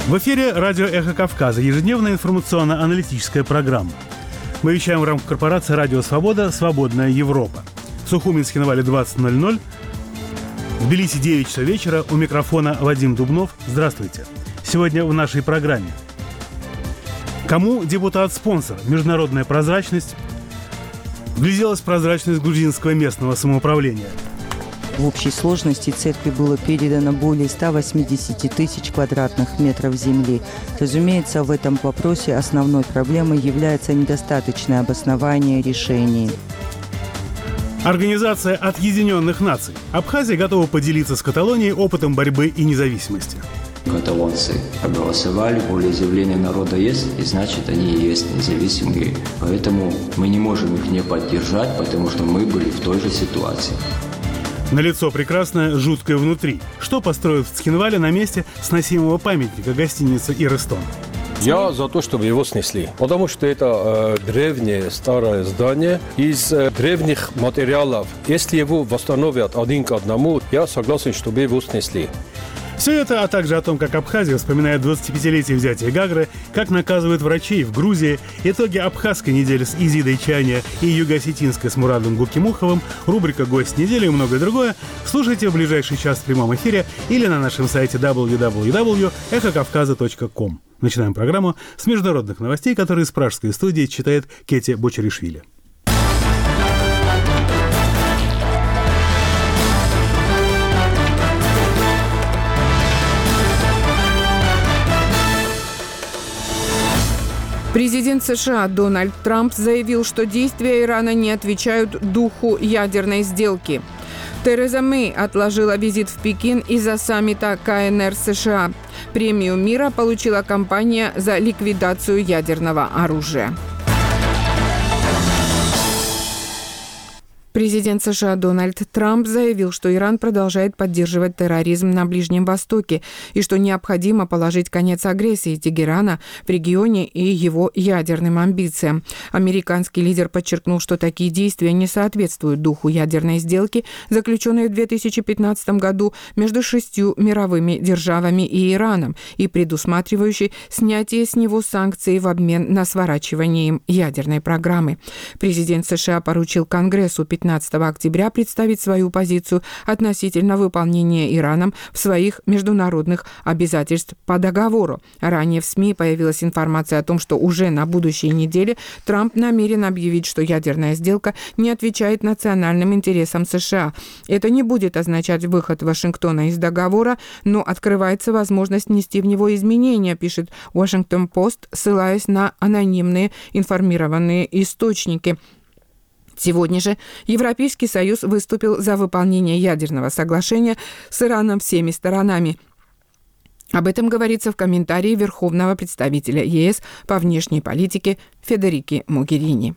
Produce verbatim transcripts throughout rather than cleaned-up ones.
В эфире радио «Эхо Кавказа», ежедневная информационно-аналитическая программа. Мы вещаем в рамках корпорации «Радио Свобода. Свободная Европа». В Сухуминске на Вале двадцать ноль ноль. В Тбилиси девять часов вечера. У микрофона Вадим Дубнов. Здравствуйте. Сегодня в нашей программе. Кому депутат-спонсор? Международная прозрачность. Вгляделась прозрачность грузинского местного самоуправления. В общей сложности церкви было передано более ста восьмидесяти тысяч квадратных метров земли. Разумеется, в этом вопросе основной проблемой является недостаточное обоснование решений. Организация Объединенных Наций. Абхазия готова поделиться с Каталонией опытом борьбы и независимости. Каталонцы проголосовали, волеизъявление народа есть, и значит они и есть независимые. Поэтому мы не можем их не поддержать, потому что мы были в той же ситуации. Налицо прекрасное, жуткое внутри. Что построят в Цхинвале на месте сносимого памятника гостиницы «Ирестон»? Я за то, чтобы его снесли, потому что это э, древнее старое здание из э, древних материалов. Если его восстановят один к одному, я согласен, чтобы его снесли. Все это, а также о том, как Абхазия вспоминает двадцатипятилетие взятия Гагры, как наказывают врачей в Грузии, итоги абхазской недели с Изидой Чаня и юго-осетинской с Мурадом Гукимуховым, рубрика «Гость недели» и многое другое слушайте в ближайший час в прямом эфире или на нашем сайте дабл ю дабл ю дабл ю точка эхо кавказа точка ком. Начинаем программу с международных новостей, которые из пражской студии читает Кетти Бочаришвили. Президент США Дональд Трамп заявил, что действия Ирана не отвечают духу ядерной сделки. Тереза Мэй отложила визит в Пекин из-за саммита ка эн эр США. Премию мира получила кампания за ликвидацию ядерного оружия. Президент США Дональд Трамп заявил, что Иран продолжает поддерживать терроризм на Ближнем Востоке и что необходимо положить конец агрессии Тегерана в регионе и его ядерным амбициям. Американский лидер подчеркнул, что такие действия не соответствуют духу ядерной сделки, заключенной в две тысячи пятнадцатом году между шестью мировыми державами и Ираном, и предусматривающей снятие с него санкций в обмен на сворачивание им ядерной программы. Президент США поручил Конгрессу пятнадцатого октября представить свою позицию относительно выполнения Ираном в своих международных обязательств по договору. Ранее в СМИ появилась информация о том, что уже на будущей неделе Трамп намерен объявить, что ядерная сделка не отвечает национальным интересам США. Это не будет означать выход Вашингтона из договора, но открывается возможность внести в него изменения, пишет Washington-Post, ссылаясь на анонимные информированные источники. Сегодня же Европейский Союз выступил за выполнение ядерного соглашения с Ираном всеми сторонами. Об этом говорится в комментарии Верховного представителя е эс по внешней политике Федерики Могерини.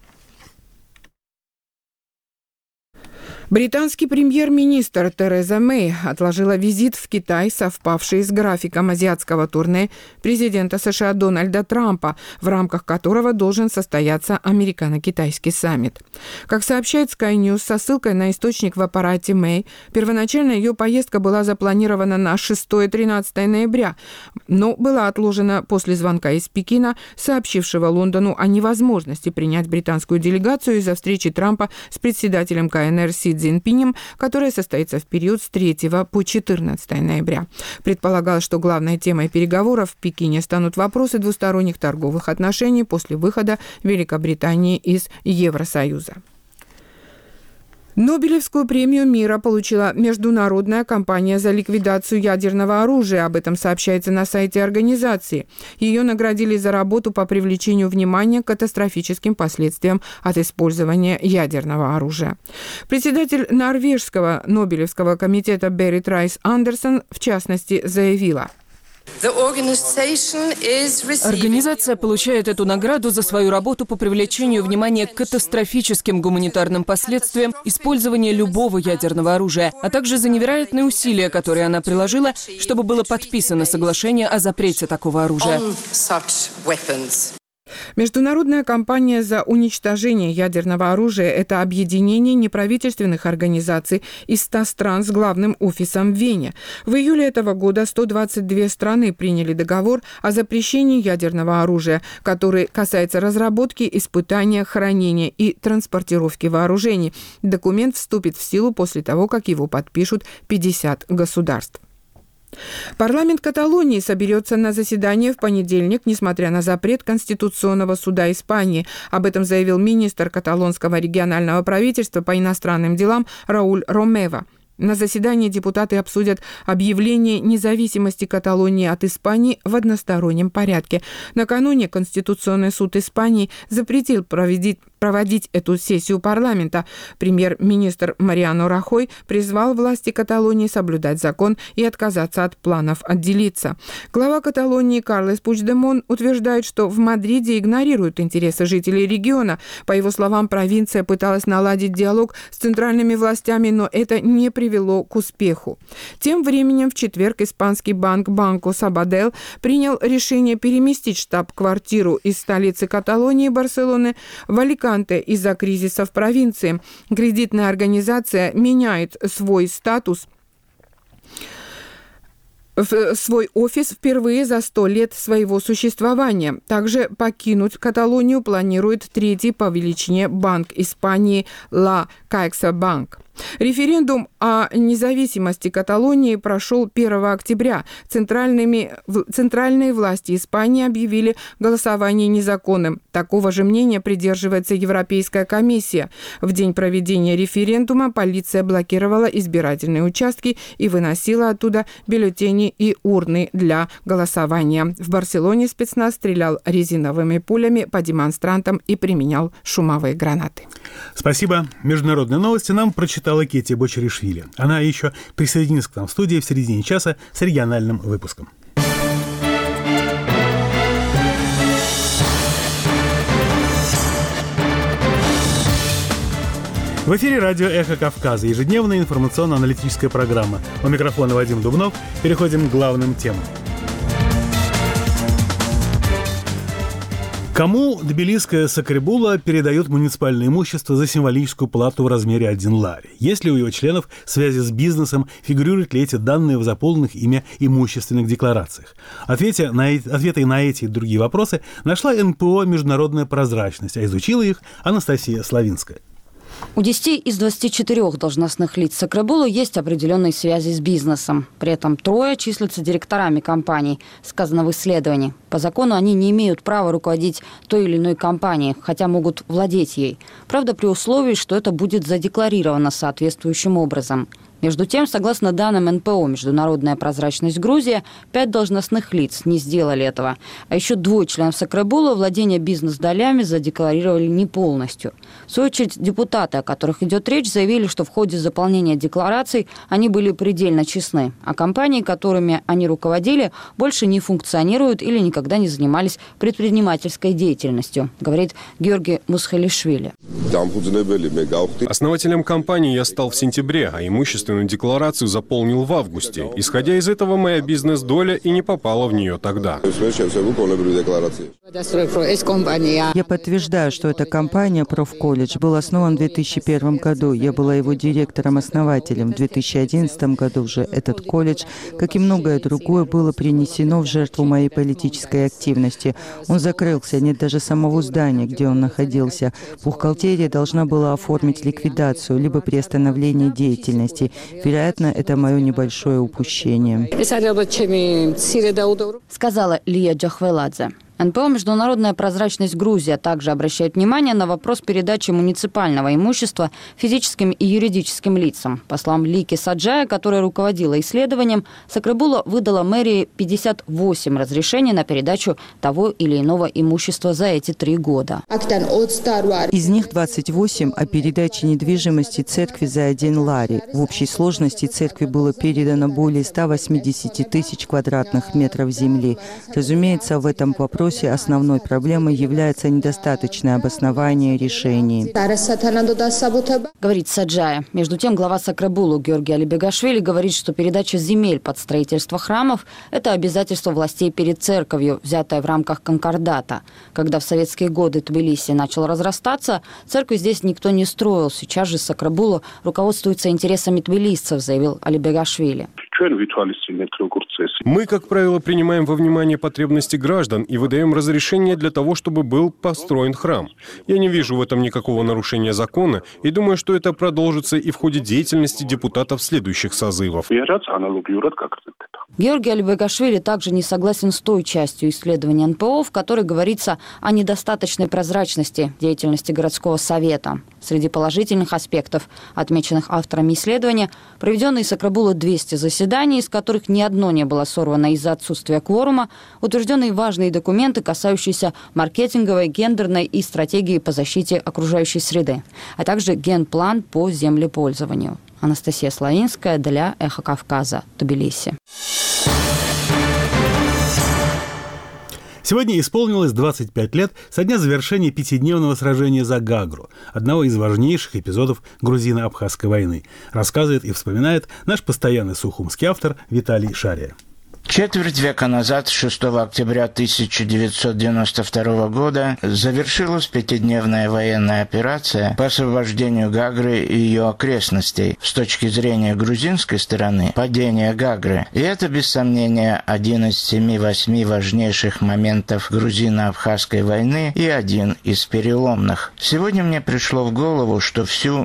Британский премьер-министр Тереза Мэй отложила визит в Китай, совпавший с графиком азиатского турне президента США Дональда Трампа, в рамках которого должен состояться американо-китайский саммит. Как сообщает Sky News со ссылкой на источник в аппарате Мэй, первоначально ее поездка была запланирована на шестое-тринадцатое ноября, но была отложена после звонка из Пекина, сообщившего Лондону о невозможности принять британскую делегацию из-за встречи Трампа с председателем ка эн эр Си Цзиньпинем, которая состоится в период с третьего по четырнадцатое ноября. Предполагалось, что главной темой переговоров в Пекине станут вопросы двусторонних торговых отношений после выхода Великобритании из Евросоюза. Нобелевскую премию мира получила Международная компания за ликвидацию ядерного оружия. Об этом сообщается на сайте организации. Ее наградили за работу по привлечению внимания к катастрофическим последствиям от использования ядерного оружия. Председатель норвежского Нобелевского комитета Берит Райс Андерсон, в частности, заявила: Организация получает эту награду за свою работу по привлечению внимания к катастрофическим гуманитарным последствиям использования любого ядерного оружия, а также за невероятные усилия, которые она приложила, чтобы было подписано соглашение о запрете такого оружия. Международная кампания за уничтожение ядерного оружия – это объединение неправительственных организаций из ста стран с главным офисом в Вене. В июле этого года сто двадцать две страны приняли договор о запрещении ядерного оружия, который касается разработки, испытания, хранения и транспортировки вооружений. Документ вступит в силу после того, как его подпишут пятьдесят государств. Парламент Каталонии соберется на заседание в понедельник, несмотря на запрет Конституционного суда Испании. Об этом заявил министр каталонского регионального правительства по иностранным делам Рауль Ромева. На заседании депутаты обсудят объявление независимости Каталонии от Испании в одностороннем порядке. Накануне Конституционный суд Испании запретил проводить, проводить эту сессию парламента. Премьер-министр Мариано Рахой призвал власти Каталонии соблюдать закон и отказаться от планов отделиться. Глава Каталонии Карлес Пучдемон утверждает, что в Мадриде игнорируют интересы жителей региона. По его словам, провинция пыталась наладить диалог с центральными властями, но это не привело к успеху. Тем временем в четверг испанский банк Банко Сабадел принял решение переместить штаб-квартиру из столицы Каталонии Барселоны в Аликанте из-за кризиса в провинции. Кредитная организация меняет свой статус в свой офис впервые за сто лет своего существования. Также покинуть Каталонию планирует третий по величине банк Испании Ла Кайкса Банк. Референдум о независимости Каталонии прошел первого октября. Центральными, центральные власти Испании объявили голосование незаконным. Такого же мнения придерживается Европейская комиссия. В день проведения референдума полиция блокировала избирательные участки и выносила оттуда бюллетени и урны для голосования. В Барселоне спецназ стрелял резиновыми пулями по демонстрантам и применял шумовые гранаты. Спасибо. Международные новости нам прочитала Кетти Бочеришвили. Она еще присоединится к нам в студии в середине часа с региональным выпуском. В эфире радио «Эхо Кавказа», ежедневная информационно-аналитическая программа. У микрофона Вадим Дубнов. Переходим к главным темам. Кому тбилисская Сакребула передает муниципальное имущество за символическую плату в размере один лари? Есть ли у его членов связи с бизнесом? Фигурируют ли эти данные в заполненных ими имущественных декларациях? Ответы на, ответы на эти и другие вопросы нашла эн пэ о «Международная прозрачность», а изучила их Анастасия Славинская. У десяти из двадцати четырёх должностных лиц Сакребулы есть определенные связи с бизнесом. При этом трое числятся директорами компаний, сказано в исследовании. По закону они не имеют права руководить той или иной компанией, хотя могут владеть ей. Правда, при условии, что это будет задекларировано соответствующим образом. Между тем, согласно данным эн пэ о «Международная прозрачность Грузия», пять должностных лиц не сделали этого. А еще двое членов Сакребулы владение бизнес-долями задекларировали не полностью. В свою очередь, депутаты, о которых идет речь, заявили, что в ходе заполнения деклараций они были предельно честны. А компании, которыми они руководили, больше не функционируют или никогда не занимались предпринимательской деятельностью, говорит Георгий Мусхелишвили. Основателем компании я стал в сентябре, а имущественную декларацию заполнил в августе. Исходя из этого, моя бизнес-доля и не попала в нее тогда. Я подтверждаю, что эта компания «Профколледж» был основан в две тысячи первом году. Я была его директором-основателем. В две тысячи одиннадцатом году же этот колледж, как и многое другое, было принесено в жертву моей политической активности. Он закрылся, нет даже самого здания, где он находился. Бухгалтерия должна была оформить ликвидацию, либо приостановление деятельности. Вероятно, это мое небольшое упущение. Сказала Лия Джахвеладзе. эн пэ о «Международная прозрачность Грузия» также обращает внимание на вопрос передачи муниципального имущества физическим и юридическим лицам. По словам Лики Саджая, которая руководила исследованием, Сакребула выдала мэрии пятьдесят восемь разрешений на передачу того или иного имущества за эти три года. Из них двадцать восемь о передаче недвижимости церкви за один лари. В общей сложности церкви было передано более ста восьмидесяти тысяч квадратных метров земли. Разумеется, в этом вопросе вопросе основной проблемой является недостаточное обоснование решений. Говорит Саджая. Между тем, глава Сакрабулу Георгий Алибегашвили говорит, что передача земель под строительство храмов – это обязательство властей перед церковью, взятое в рамках конкордата. Когда в советские годы Тбилиси начал разрастаться, церкви здесь никто не строил. Сейчас же Сакрабулу руководствуется интересами тбилисцев, заявил Алибегашвили. Мы, как правило, принимаем во внимание потребности граждан и выдаем разрешение для того, чтобы был построен храм. Я не вижу в этом никакого нарушения закона и думаю, что это продолжится и в ходе деятельности депутатов следующих созывов. Георгий Алибегашвили также не согласен с той частью исследования эн пэ о, в которой говорится о недостаточной прозрачности деятельности городского совета. Среди положительных аспектов, отмеченных авторами исследования, проведенные Сакрабулу двести заседаний, из которых ни одно не было сорвано из-за отсутствия кворума, утвержденные важные документы, касающиеся маркетинговой, гендерной и стратегии по защите окружающей среды, а также генплан по землепользованию. Анастасия Славинская для «Эхо Кавказа», Тбилиси. Сегодня исполнилось двадцать пять лет со дня завершения пятидневного сражения за Гагру, одного из важнейших эпизодов грузино-абхазской войны, рассказывает и вспоминает наш постоянный сухумский автор Виталий Шария. Четверть века назад, шестого октября тысяча девятьсот девяносто второго года, завершилась пятидневная военная операция по освобождению Гагры и ее окрестностей. С точки зрения грузинской стороны, падение Гагры. И это, без сомнения, один из семи-восьми важнейших моментов грузино-абхазской войны и один из переломных. Сегодня мне пришло в голову, что всю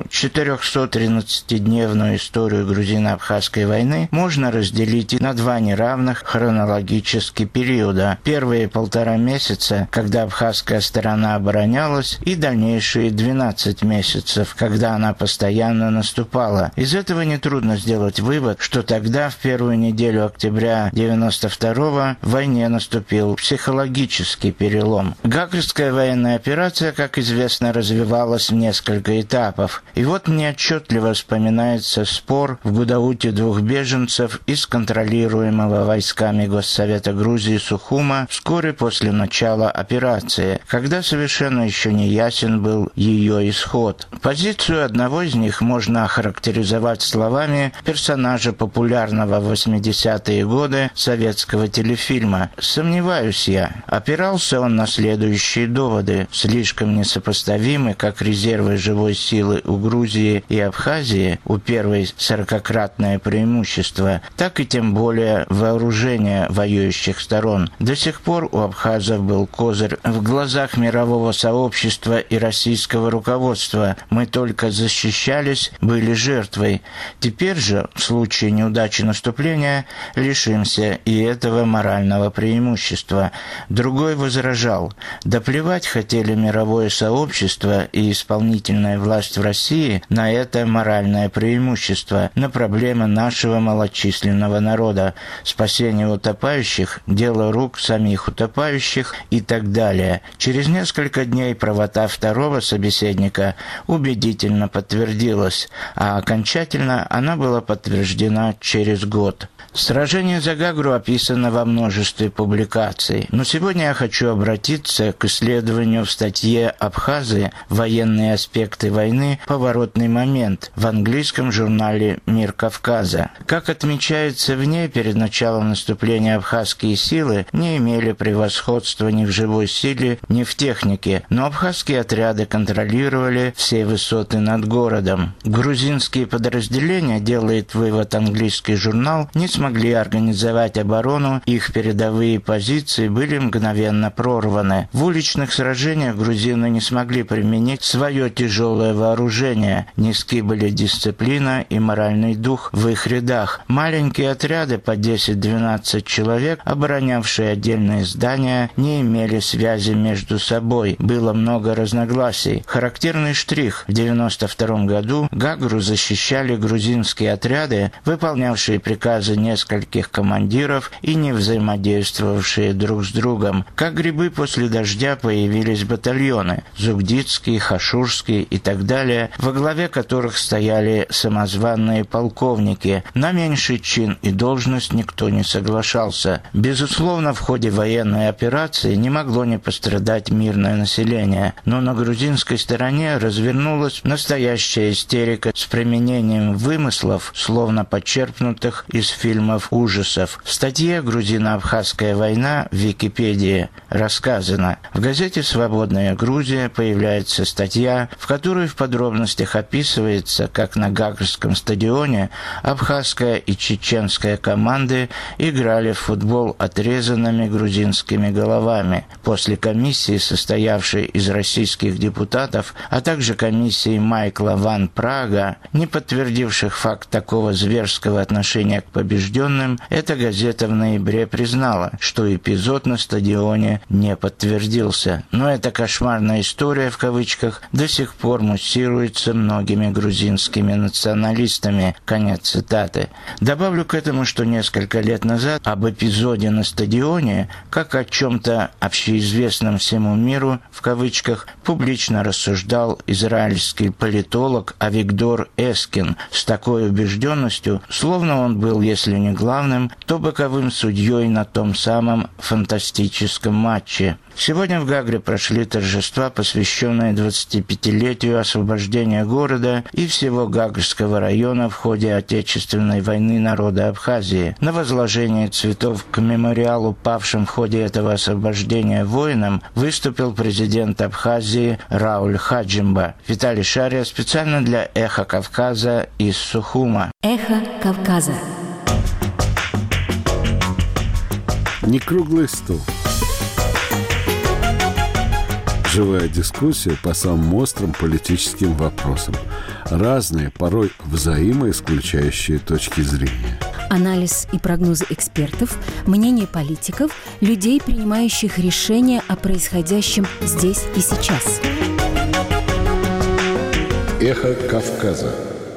четырехсотринадцатидневную историю грузино-абхазской войны можно разделить на два неравных хронологически периода. Первые полтора месяца, когда абхазская сторона оборонялась, и дальнейшие двенадцать месяцев, когда она постоянно наступала. Из этого нетрудно сделать вывод, что тогда, в первую неделю октября девяносто второго, в войне наступил психологический перелом. Гагрская военная операция, как известно, развивалась в несколько этапов. И вот мне отчетливо вспоминается спор в Гудауте двух беженцев из контролируемого войсками Госсовета Грузии Сухума вскоре после начала операции, когда совершенно еще не ясен был ее исход. Позицию одного из них можно охарактеризовать словами персонажа популярного в восьмидесятые годы советского телефильма. «Сомневаюсь я». Опирался он на следующие доводы, слишком несопоставимы как резервы живой силы у Грузии и Абхазии, у первой сорокакратное преимущество, так и тем более вооружение воюющих сторон. До сих пор у абхазов был козырь в глазах мирового сообщества и российского руководства. Мы только защищались, были жертвой. Теперь же, в случае неудачи наступления, лишимся и этого морального преимущества. Другой возражал: да плевать хотели мировое сообщество и исполнительная власть в России на это моральное преимущество, на проблемы нашего малочисленного народа. Спасение утопающих – дело рук самих утопающих и так далее. Через несколько дней правота второго собеседника убедительно подтвердилась, а окончательно она была подтверждена через год. Сражение за Гагру описано во множестве публикаций, но сегодня я хочу обратиться к исследованию в статье «Абхазы. Военные аспекты войны. Поворотный момент» в английском журнале «Мир Кавказа». Как отмечается в ней, перед началом наступления абхазские силы не имели превосходства ни в живой силе, ни в технике, но абхазские отряды контролировали все высоты над городом. Грузинские подразделения, делает вывод английский журнал, не смогли организовать оборону, их передовые позиции были мгновенно прорваны. В уличных сражениях грузины не смогли применить свое тяжелое вооружение, низки были дисциплина и моральный дух в их рядах. Маленькие отряды по десять-двенадцать человек, оборонявшие отдельные здания, не имели связи между собой, было много разногласий. Характерный штрих: в девяносто втором году Гагру защищали грузинские отряды, выполнявшие приказы нескольких командиров и не взаимодействовавшие друг с другом. Как грибы после дождя появились батальоны – Зугдитский, Хашурский и так далее, во главе которых стояли самозванные полковники. На меньший чин и должность никто не соглашался. Безусловно, в ходе военной операции не могло не пострадать мирное население, но на грузинской стороне развернулась настоящая истерика с применением вымыслов, словно почерпнутых из фильмов ужасов. В статье «Грузино-Абхазская война» в Википедии рассказано: в газете «Свободная Грузия» появляется статья, в которой в подробностях описывается, как на Гагрском стадионе абхазская и чеченская команды играли в футбол отрезанными грузинскими головами. После комиссии, состоявшей из российских депутатов, а также комиссии Майкла ван Прага, не подтвердивших факт такого зверского отношения к побежденным, эта газета в ноябре признала, что эпизод на стадионе не подтвердился. Но эта кошмарная история, в кавычках, до сих пор муссируется многими грузинскими националистами. Конец цитаты. Добавлю к этому, что несколько лет назад об эпизоде на стадионе, как о чем-то общеизвестном всему миру, в кавычках, публично рассуждал израильский политолог Авигдор Эскин с такой убежденностью, словно он был, если не главным, то боковым судьей на том самом фантастическом матче. Сегодня в Гагре прошли торжества, посвященные двадцатипятилетию освобождения города и всего Гагрского района в ходе Отечественной войны народа Абхазии. На возложение цветов к мемориалу павшим в ходе этого освобождения воинам выступил президент Абхазии Рауль Хаджимба. Виталий Шария специально для «Эхо Кавказа» из Сухума. Эхо Кавказа. Не круглый стол. Живая дискуссия по самым острым политическим вопросам. Разные, порой взаимоисключающие точки зрения. Анализ и прогнозы экспертов, мнение политиков, людей, принимающих решения о происходящем здесь и сейчас. Эхо Кавказа.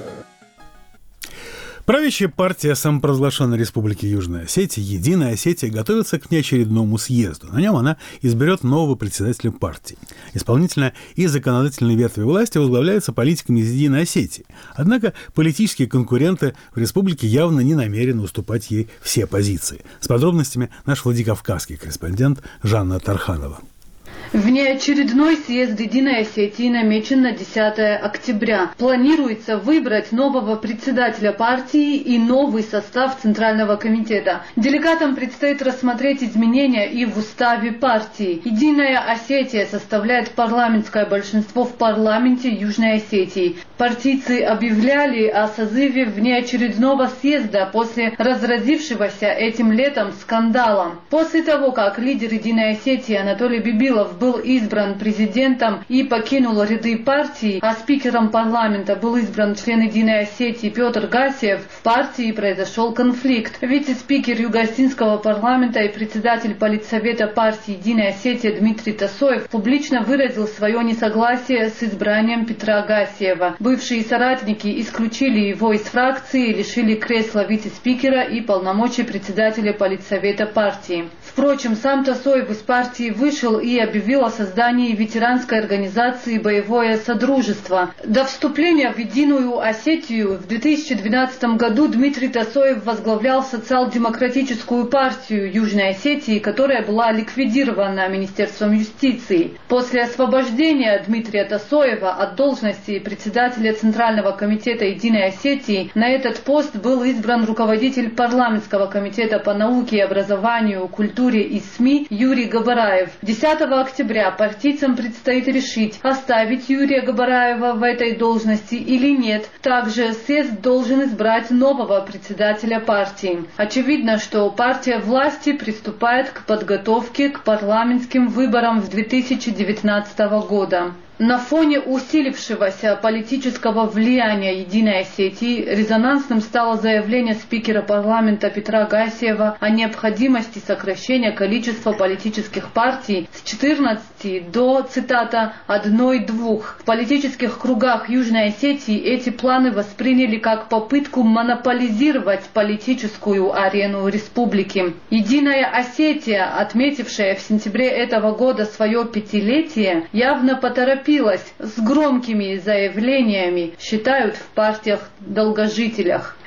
Правящая партия самопровозглашенной Республики Южная Осетия, Единая Осетия, готовится к неочередному съезду. На нем она изберет нового председателя партии. Исполнительная и законодательная ветви власти возглавляются политиками из Единой Осетии. Однако политические конкуренты в республике явно не намерены уступать ей все позиции. С подробностями наш владикавказский корреспондент Жанна Тарханова. Внеочередной съезд Единой Осетии намечен на десятое октября. Планируется выбрать нового председателя партии и новый состав Центрального комитета. Делегатам предстоит рассмотреть изменения и в уставе партии. Единая Осетия составляет парламентское большинство в парламенте Южной Осетии. Партийцы объявляли о созыве внеочередного съезда после разразившегося этим летом скандала. После того, как лидер Единой Осетии Анатолий Бибилов был избран президентом и покинул ряды партии, а спикером парламента был избран член Единой Осетии Петр Гасиев, в партии произошел конфликт. Вице-спикер Юго-Осетинского парламента и председатель политсовета партии Единая Осетия Дмитрий Тасоев публично выразил свое несогласие с избранием Петра Гасиева. Бывшие соратники исключили его из фракции, лишили кресла вице-спикера и полномочий председателя политсовета партии. Впрочем, сам Тасоев из партии вышел и объявил о создании ветеранской организации «Боевое Содружество». До вступления в Единую Осетию в две тысячи двенадцатом году Дмитрий Тасоев возглавлял социал-демократическую партию Южной Осетии, которая была ликвидирована Министерством юстиции. После освобождения Дмитрия Тасоева от должности председателя Центрального комитета Единой Осетии на этот пост был избран руководитель парламентского комитета по науке и образованию, культуре и СМИ Юрий Габараев. десятого октября партийцам предстоит решить, оставить Юрия Габараева в этой должности или нет. Также съезд должен избрать нового председателя партии. Очевидно, что партия власти приступает к подготовке к парламентским выборам в две тысячи девятнадцатого года. На фоне усилившегося политического влияния Единой Осетии резонансным стало заявление спикера парламента Петра Гасиева о необходимости сокращения количества политических партий с четырнадцати до, цитата, одной-двух. В политических кругах Южной Осетии эти планы восприняли как попытку монополизировать политическую арену республики. Единая Осетия, отметившая в сентябре этого года свое пятилетие, явно поторопилась с громкими заявлениями, считают в партиях-долгожителях.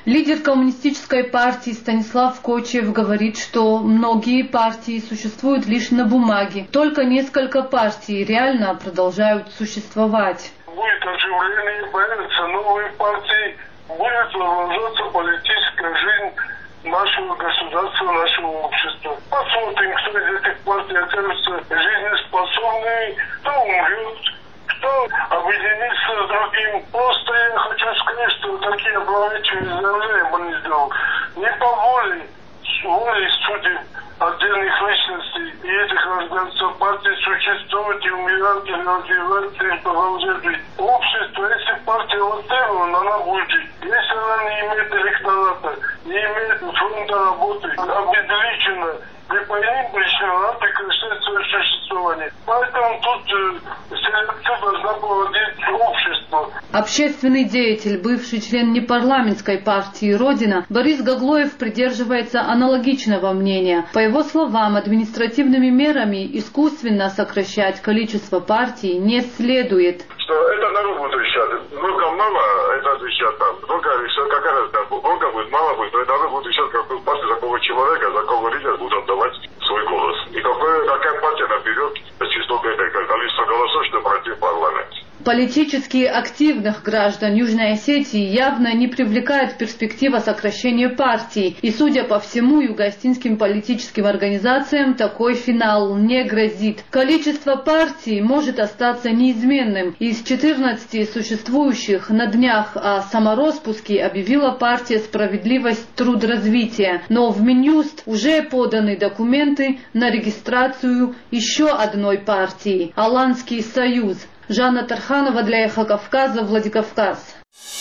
Лидер коммунистической партии Станислав Кочев говорит, что многие партии существуют лишь на бумаге. Только несколько партий реально продолжают существовать. Будет оживление, появятся новые партии, будет продолжаться политическая жизнь нашего государства, нашего общества. Посмотрим, кто из этих партий окажется жизнеспособными, кто умрет, кто объединится с другим. Просто я хочу сказать, что такие опрометчивые заявления бы не сделал. Не по воле, воле судеб отдельных личностей и этих организаций партий существуют и умирают, и развиваются, и продолжают жить. Общество, если партия востребована, она будет жить. Если она не имеет электората, не имеет фронта работы, обезличена, при поимке причинам, она прекращает свое существование. Поэтому тут э, селекция должна проводить общество. Общественный деятель, бывший член непарламентской партии «Родина» Борис Гаглоев придерживается аналогичного мнения. По его словам, административными мерами искусственно сокращать количество партий не следует. Что это народ будет решать. Много мало, это отвечать там. Много решать, какая разница. Много будет, мало будет. Но это народ будет решать, какую партию, за какого человека, за какого лидера будут отдавать свой голос. И какая, какая партия наберет число количество голосов, чтобы пройти в парламент. Политически активных граждан Южной Осетии явно не привлекает перспектива сокращения партий. И, судя по всему, юго-осетинским политическим организациям такой финал не грозит. Количество партий может остаться неизменным. Из четырнадцати существующих на днях о самороспуске объявила партия «Справедливость Трудразвития». Но в Минюст уже поданы документы на регистрацию еще одной партии – Аланский союз. Жанна Тарханова для «Эхо Кавказа», Владикавказ.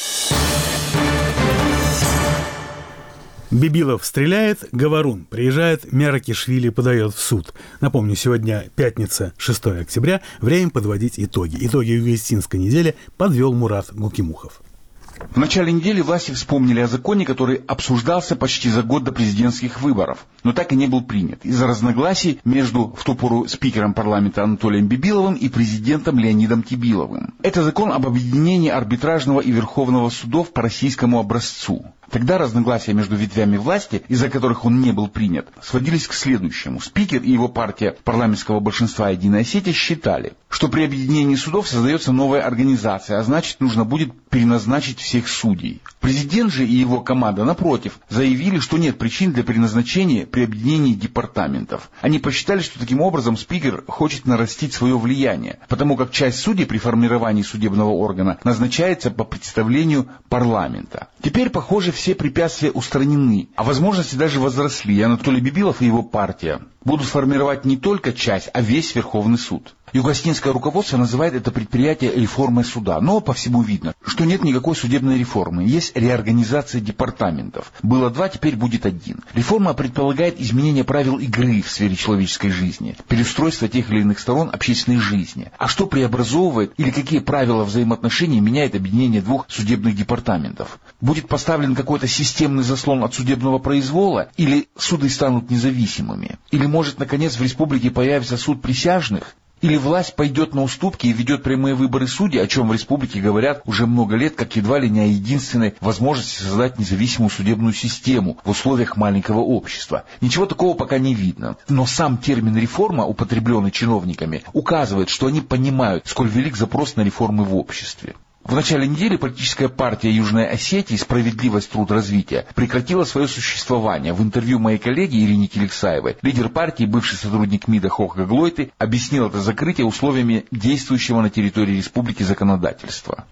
Бибилов стреляет, Говорун приезжает, Миаракишвили подает в суд. Напомню, сегодня пятница, шестое октября, время подводить итоги. Итоги юго-осетинской недели подвел Мурат Гукимухов. В начале недели власти вспомнили о законе, который обсуждался почти за год до президентских выборов, но так и не был принят из-за разногласий между в ту пору спикером парламента Анатолием Бибиловым и президентом Леонидом Тибиловым. Это закон об объединении арбитражного и верховного судов по российскому образцу. Тогда разногласия между ветвями власти, из-за которых он не был принят, сводились к следующему. Спикер и его партия парламентского большинства «Единая Осетия» считали, что при объединении судов создается новая организация, а значит нужно будет переназначить всех судей. Президент же и его команда, напротив, заявили, что нет причин для переназначения при объединении департаментов. Они посчитали, что таким образом спикер хочет нарастить свое влияние, потому как часть судей при формировании судебного органа назначается по представлению парламента. Теперь, похоже, все препятствия устранены, а возможности даже возросли, и Анатолий Бибилов и его партия будут формировать не только часть, а весь Верховный суд. Юго-осетинское руководство называет это предприятие реформой суда, но по всему видно, что нет никакой судебной реформы, есть реорганизация департаментов. Было два, теперь будет один. Реформа предполагает изменение правил игры в сфере человеческой жизни, переустройство тех или иных сторон общественной жизни. А что преобразовывает или какие правила взаимоотношений меняет объединение двух судебных департаментов? Будет поставлен какой-то системный заслон от судебного произвола, или суды станут независимыми? Или, может, наконец, в республике появится суд присяжных? Или власть пойдет на уступки и ведет прямые выборы судей, о чем в республике говорят уже много лет, как едва ли не о единственной возможности создать независимую судебную систему в условиях маленького общества. Ничего такого пока не видно. Но сам термин «реформа», употребленный чиновниками, указывает, что они понимают, сколь велик запрос на реформы в обществе. В начале недели политическая партия Южной Осетии «Справедливость Трудразвития» прекратила свое существование. В интервью моей коллеге Ирине Киликсаевой лидер партии, бывший сотрудник МИДа Хох Гаглойты, объяснил это закрытие условиями действующего на территории республики законодательства.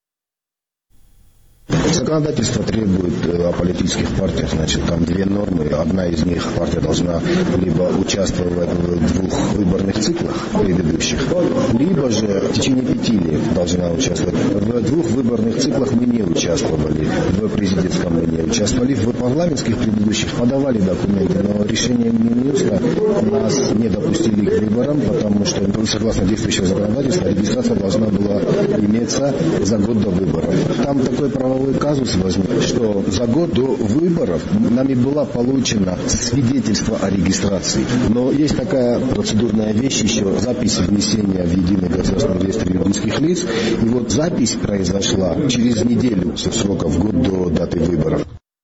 Законодательство требует о политических партиях, значит, там две нормы. Одна из них, партия должна либо участвовать в двух выборных циклах предыдущих, либо же в течение пяти лет должна участвовать. В двух выборных циклах мы не участвовали, в президентском мы не участвовали, в парламентских предыдущих подавали документы, но решением Минюста нас не допустили к выборам, потому что, согласно действующего законодательства, регистрация должна была иметься за год до выборов. Там такой правовой казус возник, что за год до выборов нами было получено свидетельство о регистрации. Но есть такая процедурная вещь еще, запись внесения в единый государственный реестр юридических лиц. И вот запись произошла через неделю со срока в год до даты выборов.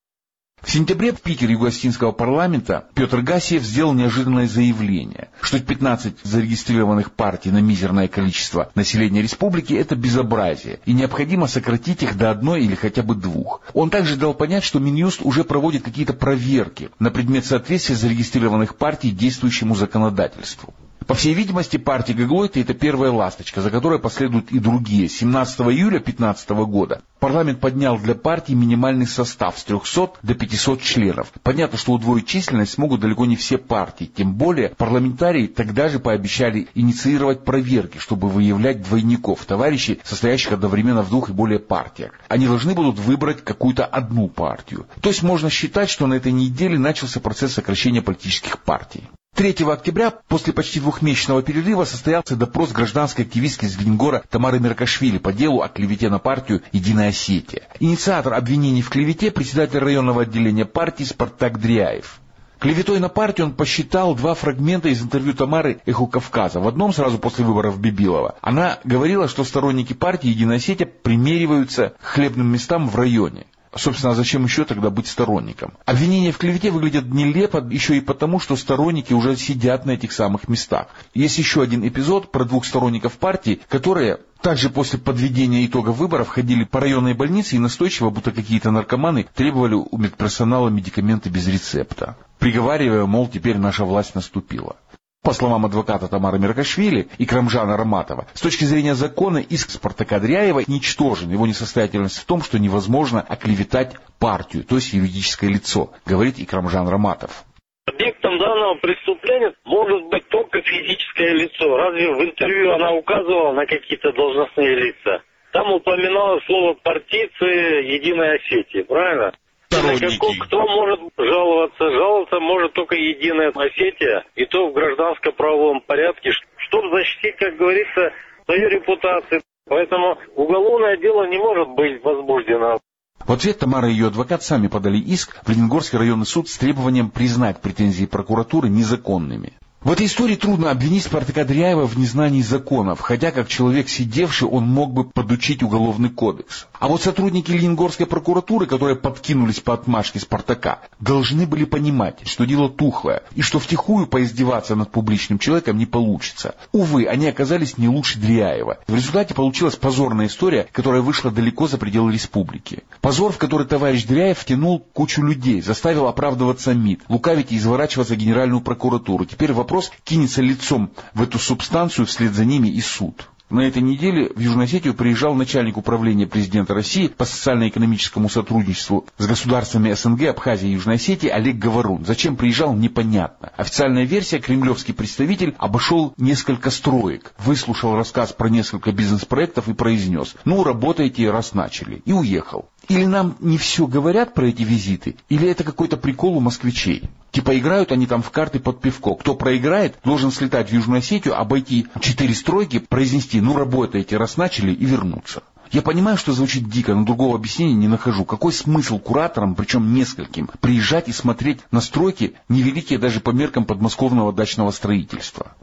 В сентябре в Питере Юго-Осетинского парламента Петр Гасиев сделал неожиданное заявление, что пятнадцать зарегистрированных партий на мизерное количество населения республики – это безобразие, и необходимо сократить их до одной или хотя бы двух. Он также дал понять, что Минюст уже проводит какие-то проверки на предмет соответствия зарегистрированных партий действующему законодательству. По всей видимости, партия Гаглойта – это первая ласточка, за которой последуют и другие. семнадцатого июля две тысячи пятнадцатого года парламент поднял для партий минимальный состав с трехсот до пятисот членов. Понятно, что удвоить численность смогут далеко не все партии. Тем более, парламентарии тогда же пообещали инициировать проверки, чтобы выявлять двойников, товарищей, состоящих одновременно в двух и более партиях. Они должны будут выбрать какую-то одну партию. То есть можно считать, что на этой неделе начался процесс сокращения политических партий. третьего октября, после почти двухмесячного перерыва, состоялся допрос гражданской активистки из Ленгора Тамары Меркашвили по делу о клевете на партию «Единая Осетия». Инициатор обвинений в клевете – председатель районного отделения партии Спартак Дряев. Клеветой на партию он посчитал два фрагмента из интервью Тамары «Эху Кавказа». В одном, сразу после выборов Бибилова, она говорила, что сторонники партии «Единая Осетия» примериваются к хлебным местам в районе. Собственно, а зачем еще тогда быть сторонником? Обвинения в клевете выглядят нелепо еще и потому, что сторонники уже сидят на этих самых местах. Есть еще один эпизод про двух сторонников партии, которые также после подведения итогов выборов ходили по районной больнице и настойчиво, будто какие-то наркоманы, требовали у медперсонала медикаменты без рецепта, приговаривая, мол, теперь наша власть наступила. По словам адвоката Тамары Меркашвили и Крамжана Раматова, с точки зрения закона иск Спартака Дряева ничтожен. Его несостоятельность в том, что невозможно оклеветать партию, то есть юридическое лицо, говорит и Крамжан Раматов. Объектом данного преступления может быть только физическое лицо. Разве в интервью она указывала на какие-то должностные лица? Там упоминалось слово партийцы Единой Осетии, правильно? Какой, кто может жаловаться? Жаловаться может только Единая Осетия, и то в гражданско-правовом порядке, чтобы защитить, как говорится, свою репутацию. Поэтому уголовное дело не может быть возбуждено. В ответ Тамара и ее адвокат сами подали иск в Лениногорский районный суд с требованием признать претензии прокуратуры незаконными. В этой истории трудно обвинить Спартака Дряева в незнании законов, хотя как человек сидевший он мог бы подучить уголовный кодекс. А вот сотрудники Ленингорской прокуратуры, которые подкинулись по отмашке Спартака, должны были понимать, что дело тухлое, и что втихую поиздеваться над публичным человеком не получится. Увы, они оказались не лучше Дряева. В результате получилась позорная история, которая вышла далеко за пределы республики. Позор, в который товарищ Дряев втянул кучу людей, заставил оправдываться МИД, лукавить и изворачиваться Генеральную прокуратуру. Теперь вопрос Вопрос кинется лицом в эту субстанцию, вслед за ними и суд. На этой неделе в Южную Осетию приезжал начальник управления президента России по социально-экономическому сотрудничеству с государствами СНГ, Абхазии и Южной Осетии Олег Говорун. Зачем приезжал, непонятно. Официальная версия: кремлевский представитель обошел несколько строек, выслушал рассказ про несколько бизнес-проектов и произнес: ну, работайте, раз начали, и уехал. Или нам не все говорят про эти визиты, или это какой-то прикол у москвичей. Типа играют они там в карты под пивко. Кто проиграет, должен слетать в Южную Осетию, обойти четыре стройки, произнести: ну работаете, раз начали, и вернуться. Я понимаю, что звучит дико, но другого объяснения не нахожу. Какой смысл кураторам, причем нескольким, приезжать и смотреть на стройки, невеликие даже по меркам подмосковного дачного строительства?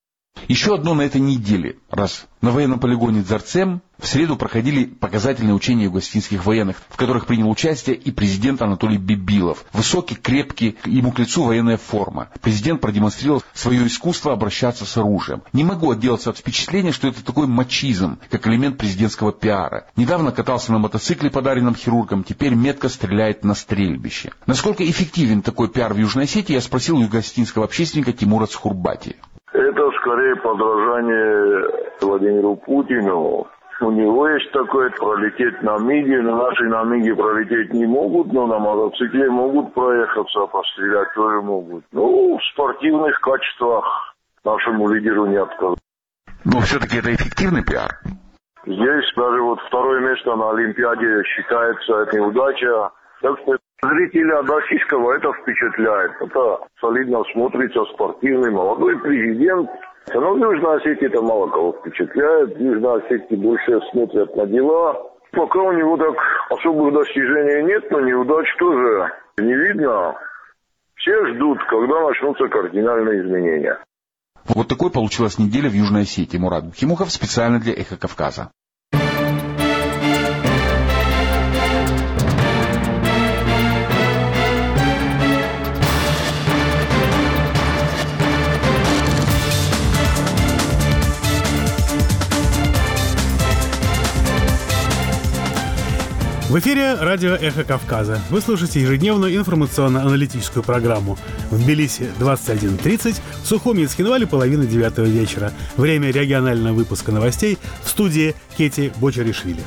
Еще одно на этой неделе. Раз на военном полигоне Дзарцем в среду проходили показательные учения юго-осетинских военных, в которых принял участие и президент Анатолий Бибилов. Высокий, крепкий, ему к лицу военная форма. Президент продемонстрировал свое искусство обращаться с оружием. Не могу отделаться от впечатления, что это такой мачизм, как элемент президентского пиара. Недавно катался на мотоцикле, подаренном хирургом, теперь метко стреляет на стрельбище. Насколько эффективен такой пиар в Южной Осетии, я спросил у юго-осетинского общественника Тимура Цхурбати. Это скорее подражание Владимиру Путину. У него есть такое: пролететь на Миге, но наши на Миге пролететь не могут, но на мотоцикле могут проехаться, пострелять тоже могут. Ну, в спортивных качествах нашему лидеру не отказать. Но все-таки это эффективный пиар? Здесь даже вот второе место на Олимпиаде считается неудача. Так что зрителя от российского это впечатляет. Это солидно смотрится, спортивный, молодой президент. Но в Южной Осетии это мало кого впечатляет. В Южной Осетии больше смотрят на дела. Пока у него так особых достижений нет, но неудач тоже не видно. Все ждут, когда начнутся кардинальные изменения. Вот такой получилась неделя в Южной Осетии. Мурат Бухимухов специально для «Эхо Кавказа». В эфире радио «Эхо Кавказа». Вы слушаете ежедневную информационно-аналитическую программу. В Тбилиси двадцать один тридцать, в Сухуми и Цхинвале половина девятого вечера. Время регионального выпуска новостей в студии Кети Бочаришвили.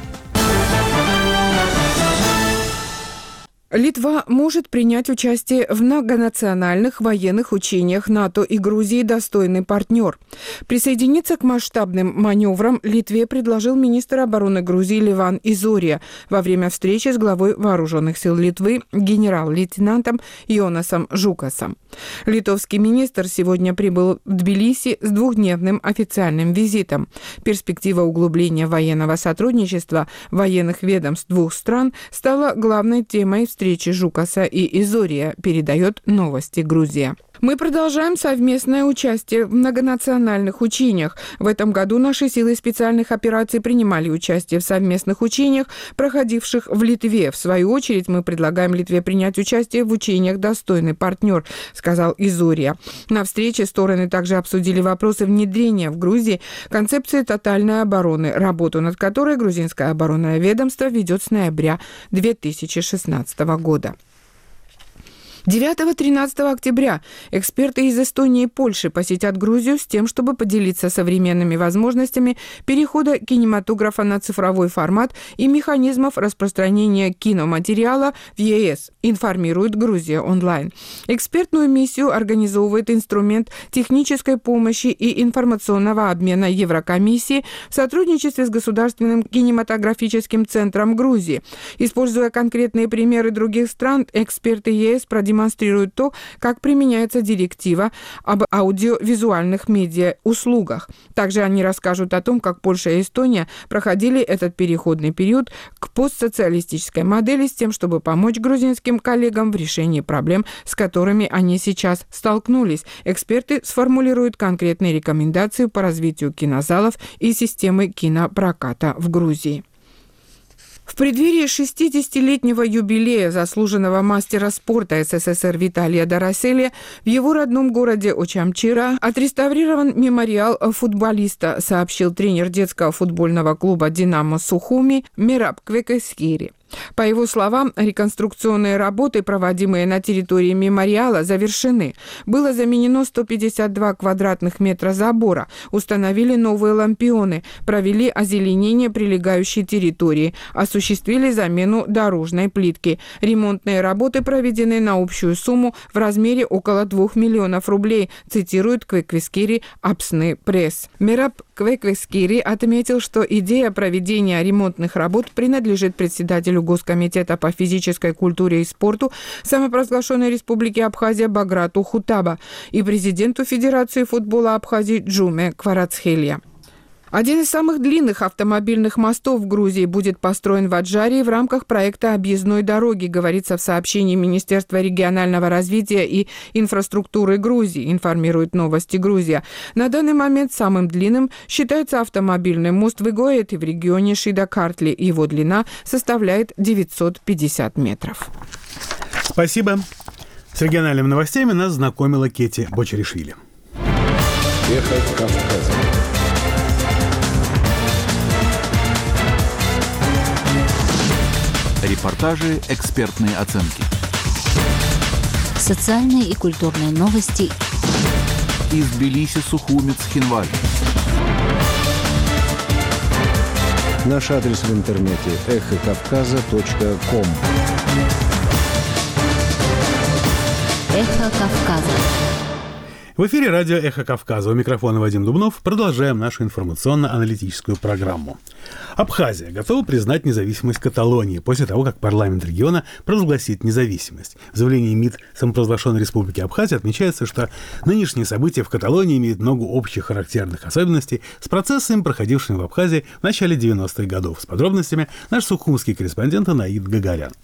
Литва может принять участие в многонациональных военных учениях НАТО и Грузии «Достойный партнер». Присоединиться к масштабным маневрам Литве предложил министр обороны Грузии Леван Изория во время встречи с главой вооруженных сил Литвы генерал-лейтенантом Йонасом Жукасом. Литовский министр сегодня прибыл в Тбилиси с двухдневным официальным визитом. Перспектива углубления военного сотрудничества военных ведомств двух стран стала главной темой встречи встречи Жукаса и Изория, передает «Новости Грузия». Мы продолжаем совместное участие в многонациональных учениях. В этом году наши силы специальных операций принимали участие в совместных учениях, проходивших в Литве. В свою очередь, мы предлагаем Литве принять участие в учениях «Достойный партнер», сказал Изория. На встрече стороны также обсудили вопросы внедрения в Грузии концепции тотальной обороны, работу над которой грузинское оборонное ведомство ведет с ноября две тысячи шестнадцатого года. девятого-тринадцатого октября эксперты из Эстонии и Польши посетят Грузию с тем, чтобы поделиться современными возможностями перехода кинематографа на цифровой формат и механизмов распространения киноматериала в ЕС, информирует Грузия онлайн. Экспертную миссию организовывает инструмент технической помощи и информационного обмена Еврокомиссии в сотрудничестве с Государственным кинематографическим центром Грузии. Используя конкретные примеры других стран, эксперты ЕС продемонстрируют демонстрируют то, как применяется директива об аудиовизуальных медиа-услугах. Также они расскажут о том, как Польша и Эстония проходили этот переходный период к постсоциалистической модели с тем, чтобы помочь грузинским коллегам в решении проблем, с которыми они сейчас столкнулись. Эксперты сформулируют конкретные рекомендации по развитию кинозалов и системы кинопроката в Грузии. В преддверии шестидесятилетнего юбилея заслуженного мастера спорта СССР Виталия Дороселия в его родном городе Очамчира отреставрирован мемориал футболиста, сообщил тренер детского футбольного клуба «Динамо» Сухуми Мераб Квекескири. По его словам, реконструкционные работы, проводимые на территории мемориала, завершены. Было заменено сто пятьдесят два квадратных метра забора, установили новые лампионы, провели озеленение прилегающей территории, осуществили замену дорожной плитки. Ремонтные работы проведены на общую сумму в размере около двух миллионов рублей, цитирует Квекескири Апсны Пресс. Мераб Квекескири отметил, что идея проведения ремонтных работ принадлежит председателю Госкомитета по физической культуре и спорту самопровозглашенной Республики Абхазия Баграту Хутаба и президенту Федерации футбола Абхазии Джуме Кварацхелья. Один из самых длинных автомобильных мостов в Грузии будет построен в Аджарии в рамках проекта объездной дороги, говорится в сообщении Министерства регионального развития и инфраструктуры Грузии, информирует «Новости Грузия». На данный момент самым длинным считается автомобильный мост в Игоэте в регионе Шидакартли. Его длина составляет девятьсот пятьдесят метров. Спасибо. С региональными новостями нас знакомила Кети Бочаришвили. Эхо Кавказа. Репортажи, экспертные оценки. Социальные и культурные новости. Из Тбилиси, Сухуми, Цхинвале. Наш адрес в интернете эхо кавказа точка ком. Эхо Кавказа. В эфире радио «Эхо Кавказа». У микрофона Вадим Дубнов. Продолжаем нашу информационно-аналитическую программу. Абхазия готова признать независимость Каталонии после того, как парламент региона провозгласит независимость. В заявлении МИД самопровозглашенной Республики Абхазия отмечается, что нынешние события в Каталонии имеют много общих характерных особенностей с процессами, проходившими в Абхазии в начале девяностых годов. С подробностями наш сухумский корреспондент Анаид Гагарян.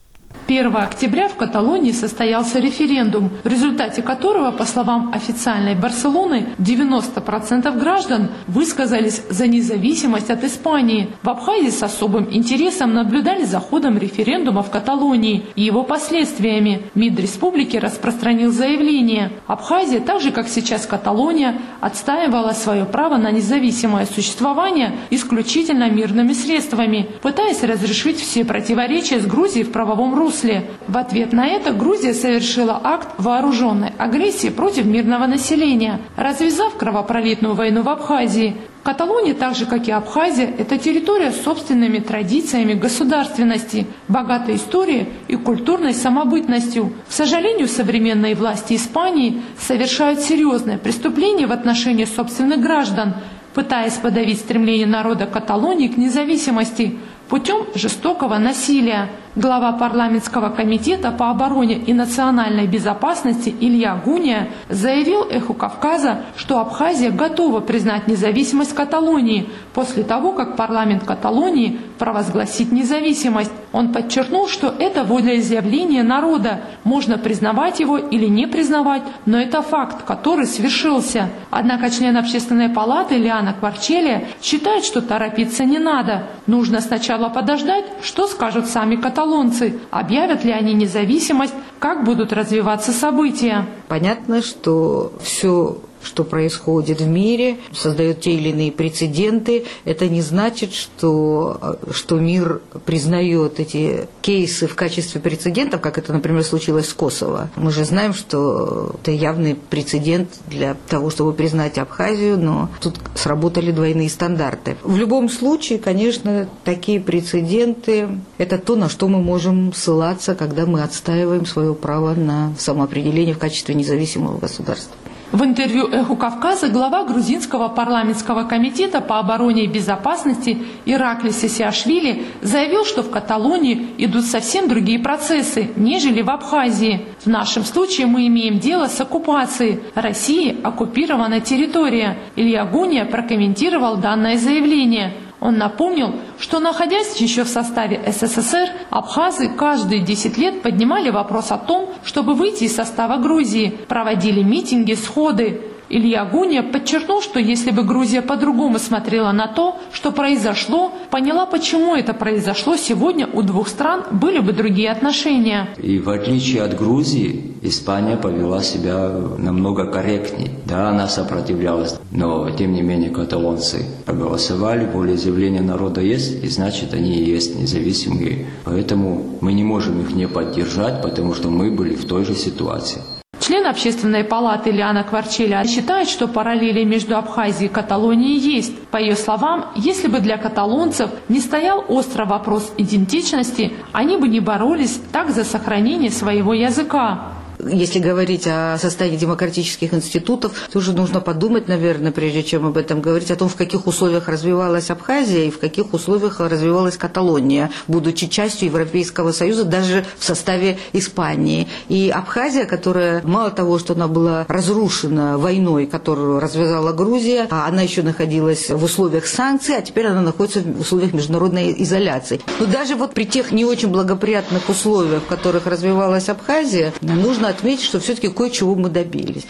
первого октября в Каталонии состоялся референдум, в результате которого, по словам официальной Барселоны, девяносто процентов граждан высказались за независимость от Испании. В Абхазии с особым интересом наблюдали за ходом референдума в Каталонии и его последствиями. МИД республики распространил заявление. Абхазия, так же как сейчас Каталония, отстаивала свое право на независимое существование исключительно мирными средствами, пытаясь разрешить все противоречия с Грузией в правовом русле. В ответ на это Грузия совершила акт вооруженной агрессии против мирного населения, развязав кровопролитную войну в Абхазии. Каталония, так же как и Абхазия, это территория с собственными традициями государственности, богатой историей и культурной самобытностью. К сожалению, современные власти Испании совершают серьезные преступления в отношении собственных граждан, пытаясь подавить стремление народа Каталонии к независимости путем жестокого насилия. Глава парламентского комитета по обороне и национальной безопасности Илья Гуния заявил «Эху Кавказа», что Абхазия готова признать независимость Каталонии после того, как парламент Каталонии провозгласит независимость. Он подчеркнул, что это волеизъявление народа. Можно признавать его или не признавать, но это факт, который свершился. Однако член Общественной палаты Лиана Кварчелия считает, что торопиться не надо. Нужно сначала подождать, что скажут сами каталонцы. Каталонцы, объявят ли они независимость, как будут развиваться события. Понятно, что все, что происходит в мире, создает те или иные прецеденты. Это не значит, что, что мир признает эти кейсы в качестве прецедентов, как это, например, случилось с Косово. Мы же знаем, что это явный прецедент для того, чтобы признать Абхазию, но тут сработали двойные стандарты. В любом случае, конечно, такие прецеденты – это то, на что мы можем ссылаться, когда мы отстаиваем свое право на самоопределение в качестве независимого государства. В интервью «Эху Кавказа» глава грузинского парламентского комитета по обороне и безопасности Ираклий Сисиашвили заявил, что в Каталонии идут совсем другие процессы, нежели в Абхазии. В нашем случае мы имеем дело с оккупацией. России оккупирована территория. Илья Гуния прокомментировал данное заявление. Он напомнил, что, находясь еще в составе СССР, абхазы каждые десять лет поднимали вопрос о том, чтобы выйти из состава Грузии, проводили митинги, сходы. Илья Гуния подчеркнул, что если бы Грузия по-другому смотрела на то, что произошло, поняла, почему это произошло, сегодня у двух стран были бы другие отношения. И в отличие от Грузии, Испания повела себя намного корректнее. Да, она сопротивлялась, но тем не менее каталонцы проголосовали, волеизъявление народа есть, и значит они и есть независимые. Поэтому мы не можем их не поддержать, потому что мы были в той же ситуации. Член Общественной палаты Лиана Кварчелия считает, что параллели между Абхазией и Каталонией есть. По ее словам, если бы для каталонцев не стоял остро вопрос идентичности, они бы не боролись так за сохранение своего языка. Если говорить о состоянии демократических институтов, тоже нужно подумать, наверное, прежде чем об этом говорить, о том, в каких условиях развивалась Абхазия и в каких условиях развивалась Каталония, будучи частью Европейского Союза, даже в составе Испании. И Абхазия, которая, мало того, что она была разрушена войной, которую развязала Грузия, она еще находилась в условиях санкций, а теперь она находится в условиях международной изоляции. Но даже вот при тех не очень благоприятных условиях, в которых развивалась Абхазия, нужно отметить, что все-таки кое-чего мы добились.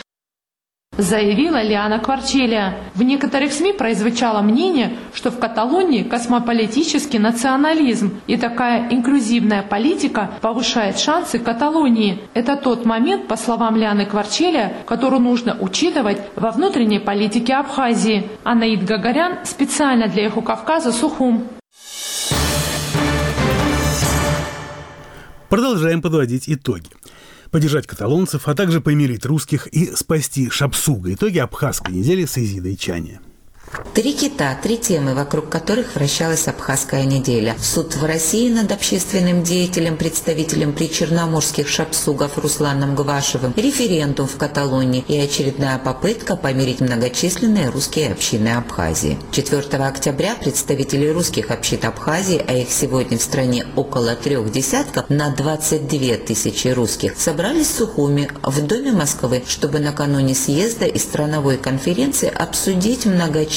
Заявила Лиана Кварчелия. В некоторых СМИ прозвучало мнение, что в Каталонии космополитический национализм и такая инклюзивная политика повышает шансы Каталонии. Это тот момент, по словам Лианы Кварчелия, который нужно учитывать во внутренней политике Абхазии. Анаид Гагарян специально для «Эху Кавказа», Сухум. Продолжаем подводить итоги. Поддержать каталонцев, а также помирить русских и спасти Шапсуга. Итоги абхазской недели с Изидой Чане. Три кита, три темы, вокруг которых вращалась абхазская неделя. Суд в России над общественным деятелем, представителем причерноморских шапсугов Русланом Гвашевым, референдум в Каталонии и очередная попытка помирить многочисленные русские общины Абхазии. четвёртого октября представители русских общин Абхазии, а их сегодня в стране около трех десятков, на двадцать две тысячи русских, собрались в Сухуми, в Доме Москвы, чтобы накануне съезда и страновой конференции обсудить многочисленные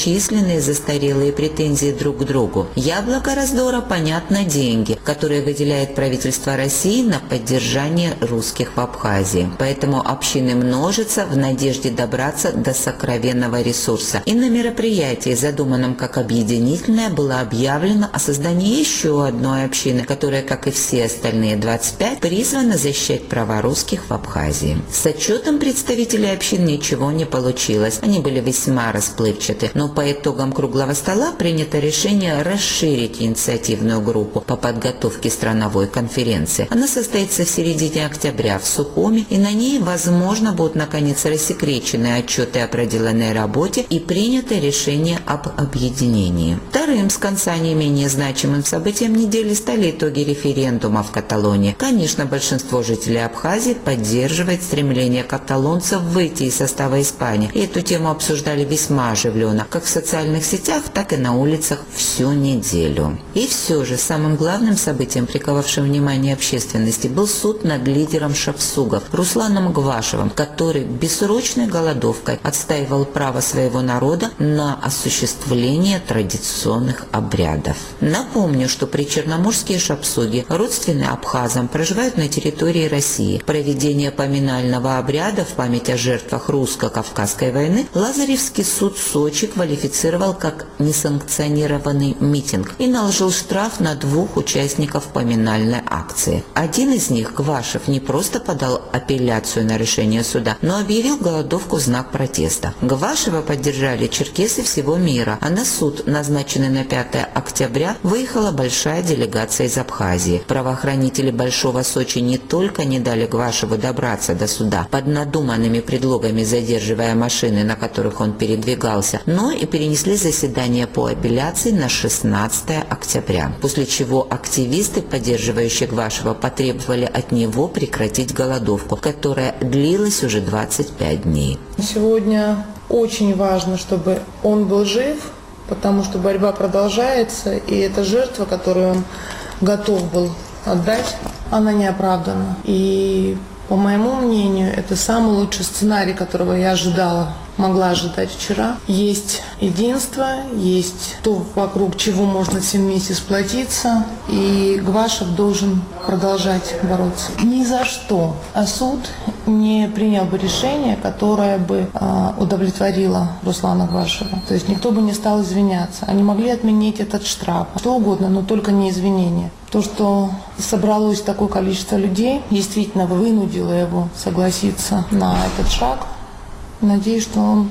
многочисленные застарелые претензии друг к другу. Яблоко раздора, понятно, деньги, которые выделяет правительство России на поддержание русских в Абхазии. Поэтому общины множатся в надежде добраться до сокровенного ресурса. И на мероприятии, задуманном как объединительное, было объявлено о создании еще одной общины, которая, как и все остальные двадцать пять, призвана защищать права русских в Абхазии. С отчетом представителей общин ничего не получилось. Они были весьма расплывчаты, но по итогам круглого стола принято решение расширить инициативную группу по подготовке страновой конференции. Она состоится в середине октября в Сухуми, и на ней, возможно, будут наконец рассекречены отчеты о проделанной работе и принято решение об объединении. Вторым с конца не менее значимым событием недели стали итоги референдума в Каталонии. Конечно, большинство жителей Абхазии поддерживает стремление каталонцев выйти из состава Испании. И эту тему обсуждали весьма оживленно, как в социальных сетях, так и на улицах всю неделю. И все же самым главным событием, приковавшим внимание общественности, был суд над лидером шапсугов Русланом Гвашевым, который бессрочной голодовкой отстаивал право своего народа на осуществление традиционных обрядов. Напомню, что причерноморские шапсуги, родственные абхазам, проживают на территории России. Проведение поминального обряда в память о жертвах русско-кавказской войны Лазаревский суд Сочи квалифицировал как несанкционированный митинг и наложил штраф на двух участников поминальной акции. Один из них, Гвашев, не просто подал апелляцию на решение суда, но объявил голодовку в знак протеста. Гвашева поддержали черкесы всего мира, а на суд, назначенный на пятое октября, выехала большая делегация из Абхазии. Правоохранители Большого Сочи не только не дали Гвашеву добраться до суда под надуманными предлогами, задерживая машины, на которых он передвигался, но и перенесли заседание по апелляции на шестнадцатое октября, после чего активисты, поддерживающие Гвашева, потребовали от него прекратить голодовку, которая длилась уже двадцать пять дней. Сегодня очень важно, чтобы он был жив, потому что борьба продолжается, и эта жертва, которую он готов был отдать, она не оправдана. И, по моему мнению, это самый лучший сценарий, которого я ожидала, могла ожидать вчера. Есть единство, есть то, вокруг чего можно все вместе сплотиться, и Гвашев должен продолжать бороться. Ни за что. А суд не принял бы решение, которое бы э, удовлетворило Руслана Гвашева. То есть никто бы не стал извиняться. Они могли отменить этот штраф, что угодно, но только не извинения. То, что собралось такое количество людей, действительно вынудило его согласиться на этот шаг. Надеюсь, что он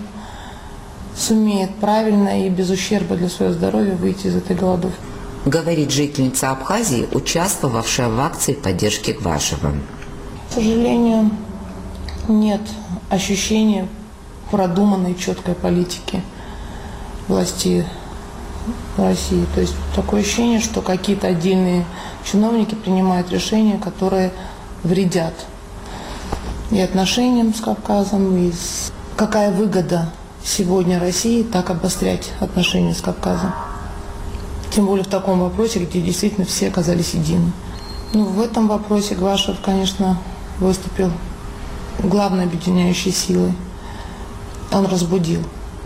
сумеет правильно и без ущерба для своего здоровья выйти из этой голодовки. Говорит жительница Абхазии, участвовавшая в акции поддержки Гвашева. К сожалению, нет ощущения продуманной четкой политики властей России. То есть такое ощущение, что какие-то отдельные чиновники принимают решения, которые вредят и отношениям с Кавказом, и с... какая выгода сегодня России так обострять отношения с Кавказом. Тем более в таком вопросе, где действительно все оказались едины. Ну, в этом вопросе Гвашев, конечно, выступил главной объединяющей силой. Он разбудил.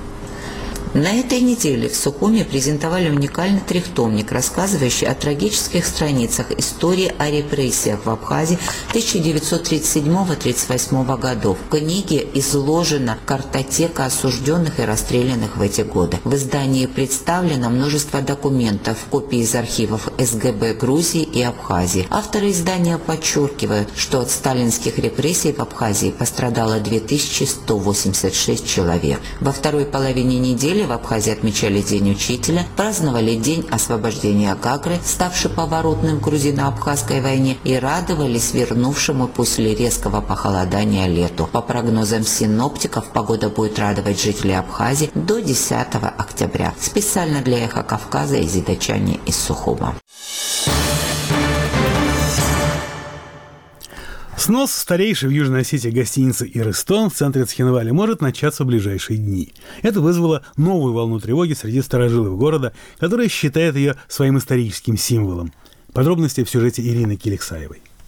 На этой неделе в Сухуми презентовали уникальный трехтомник, рассказывающий о трагических страницах истории о репрессиях в Абхазии тысяча девятьсот тридцать седьмого — тридцать восьмого годов. В книге изложена картотека осужденных и расстрелянных в эти годы. В издании представлено множество документов, копии из архивов эс гэ бэ Грузии и Абхазии. Авторы издания подчеркивают, что от сталинских репрессий в Абхазии пострадало две тысячи сто восемьдесят шесть человек. Во второй половине недели в Абхазии отмечали День учителя, праздновали День освобождения Гагры, ставший поворотным в грузино-абхазской войне, и радовались вернувшему после резкого похолодания лету. По прогнозам синоптиков, погода будет радовать жителей Абхазии до десятого октября. Специально для «Эхо Кавказа» из Идачани из Сухума. Снос старейшей в Южной Осетии гостиницы «Ирыстон» в центре Цхинвали может начаться в ближайшие дни. Это вызвало новую волну тревоги среди старожилов города, которые считают ее своим историческим символом. Подробности в сюжете Ирины Киликсаевой.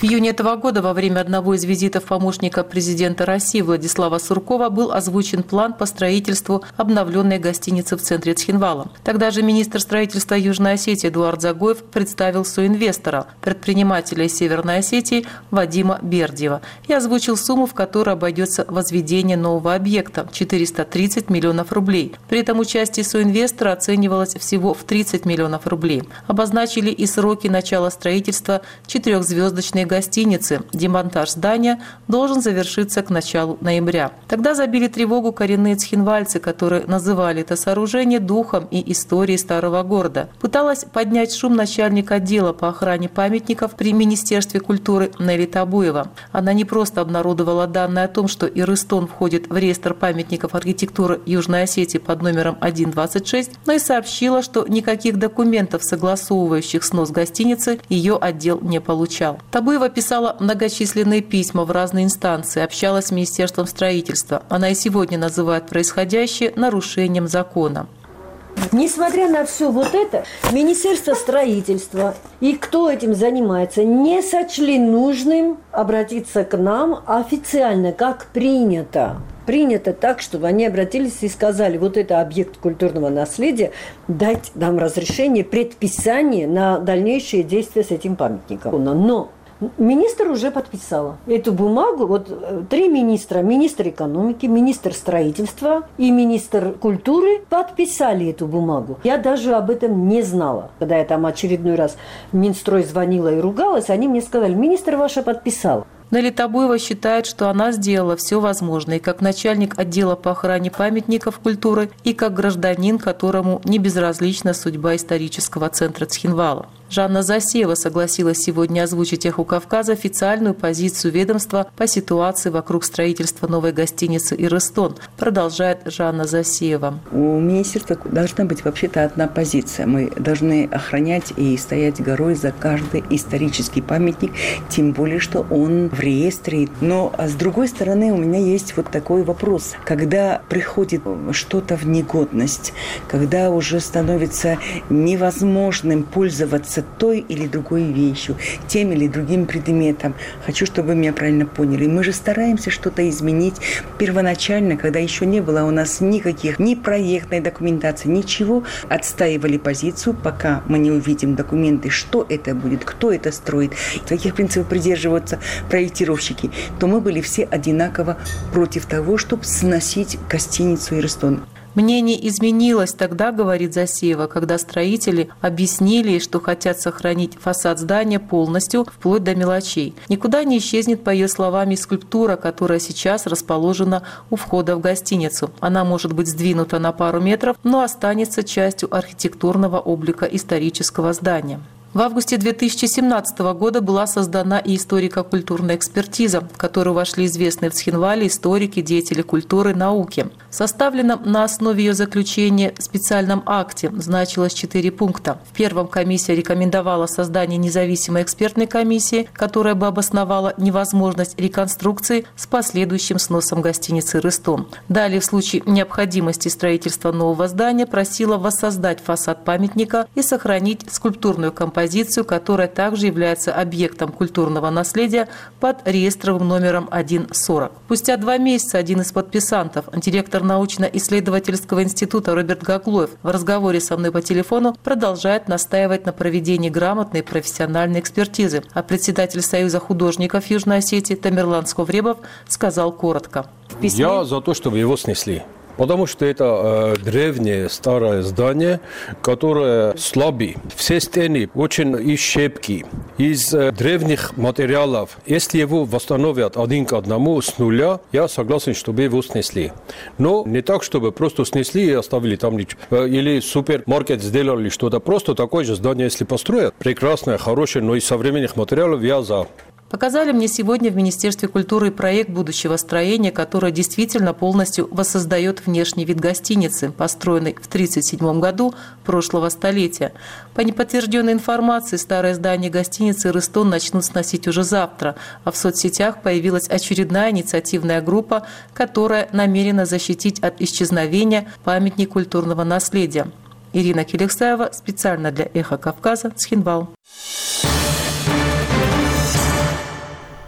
июне этого года во время одного из визитов помощника президента России Владислава Суркова был озвучен план по строительству обновленной гостиницы в центре Цхинвала. Тогда же министр строительства Южной Осетии Эдуард Загоев представил соинвестора, предпринимателя из Северной Осетии Вадима Бердиева, и озвучил сумму, в которой обойдется возведение нового объекта – четыреста тридцать миллионов рублей. При этом участие соинвестора оценивалось всего в тридцать миллионов рублей. Обозначили и сроки начала строительства четырехзвездочной гостиницы. Демонтаж здания должен завершиться к началу ноября. Тогда забили тревогу коренные цхинвальцы, которые называли это сооружение духом и историей старого города. Пыталась поднять шум начальник отдела по охране памятников при Министерстве культуры Нелли Табуева. Она не просто обнародовала данные о том, что Ирыстон входит в реестр памятников архитектуры Южной Осетии под номером сто двадцать шесть, но и сообщила, что никаких документов, согласовывающих снос гостиницы, ее отдел не получал. Табуева писала многочисленные письма в разные инстанции, общалась с Министерством строительства. Она и сегодня называет происходящее нарушением закона. Несмотря на все вот это, Министерство строительства и кто этим занимается, не сочли нужным обратиться к нам официально, как принято. Принято так, чтобы они обратились и сказали, вот это объект культурного наследия, дать нам разрешение, предписание на дальнейшие действия с этим памятником. Но министр уже подписала эту бумагу. Вот три министра, министр экономики, министр строительства и министр культуры подписали эту бумагу. Я даже об этом не знала. Когда я там очередной раз в Минстрой звонила и ругалась, они мне сказали, министр ваша подписал. Нелли Табуева считает, что она сделала все возможное и как начальник отдела по охране памятников культуры, и как гражданин, которому не безразлична судьба исторического центра Цхинвала. Жанна Засеева согласилась сегодня озвучить «Эху Кавказа» официальную позицию ведомства по ситуации вокруг строительства новой гостиницы «Ирыстон», продолжает Жанна Засеева. У министерства должна быть вообще-то одна позиция. Мы должны охранять и стоять горой за каждый исторический памятник, тем более, что он в реестре. Но а с другой стороны, у меня есть вот такой вопрос. Когда приходит что-то в негодность, когда уже становится невозможным пользоваться той или другой вещью, тем или другим предметом. Хочу, чтобы вы меня правильно поняли. Мы же стараемся что-то изменить первоначально, когда еще не было у нас никаких ни проектной документации, ничего. Отстаивали позицию, пока мы не увидим документы, что это будет, кто это строит, каких принципов придерживаются проектировщики, то мы были все одинаково против того, чтобы сносить гостиницу «Ирыстон». Мнение изменилось тогда, говорит Засеева, когда строители объяснили, что хотят сохранить фасад здания полностью, вплоть до мелочей. Никуда не исчезнет, по ее словам, и скульптура, которая сейчас расположена у входа в гостиницу. Она может быть сдвинута на пару метров, но останется частью архитектурного облика исторического здания. В августе две тысячи семнадцатого года была создана и историко-культурная экспертиза, в которую вошли известные в Цхинвале историки, деятели культуры и науки. В составленном на основе ее заключения специальном акте значилось четыре пункта. В первом комиссия рекомендовала создание независимой экспертной комиссии, которая бы обосновала невозможность реконструкции с последующим сносом гостиницы «Ирыстон». Далее, в случае необходимости строительства нового здания, просила воссоздать фасад памятника и сохранить скульптурную композицию, которая также является объектом культурного наследия под реестровым номером сто сорок. Спустя два месяца один из подписантов, директор научно-исследовательского института Роберт Гаглоев, в разговоре со мной по телефону продолжает настаивать на проведении грамотной профессиональной экспертизы, а председатель Союза художников Южной Осетии Тамерлан Сковребов сказал коротко. Я за то, чтобы его снесли. Потому что это э, древнее старое здание, которое слабое. Все стены очень из щепки, из э, древних материалов. Если его восстановят один к одному с нуля, я согласен, чтобы его снесли. Но не так, чтобы просто снесли и оставили там. Э, или супермаркет сделали что-то. Просто такое же здание, если построят. Прекрасное, хорошее, но из современных материалов я за. Показали мне сегодня в Министерстве культуры проект будущего строения, которое действительно полностью воссоздает внешний вид гостиницы, построенной в тысяча девятьсот тридцать седьмом году прошлого столетия. По неподтвержденной информации, старое здание гостиницы «Ирыстон» начнут сносить уже завтра, а в соцсетях появилась очередная инициативная группа, которая намерена защитить от исчезновения памятник культурного наследия. Ирина Келексаева специально для «Эхо Кавказа», Цхинвал.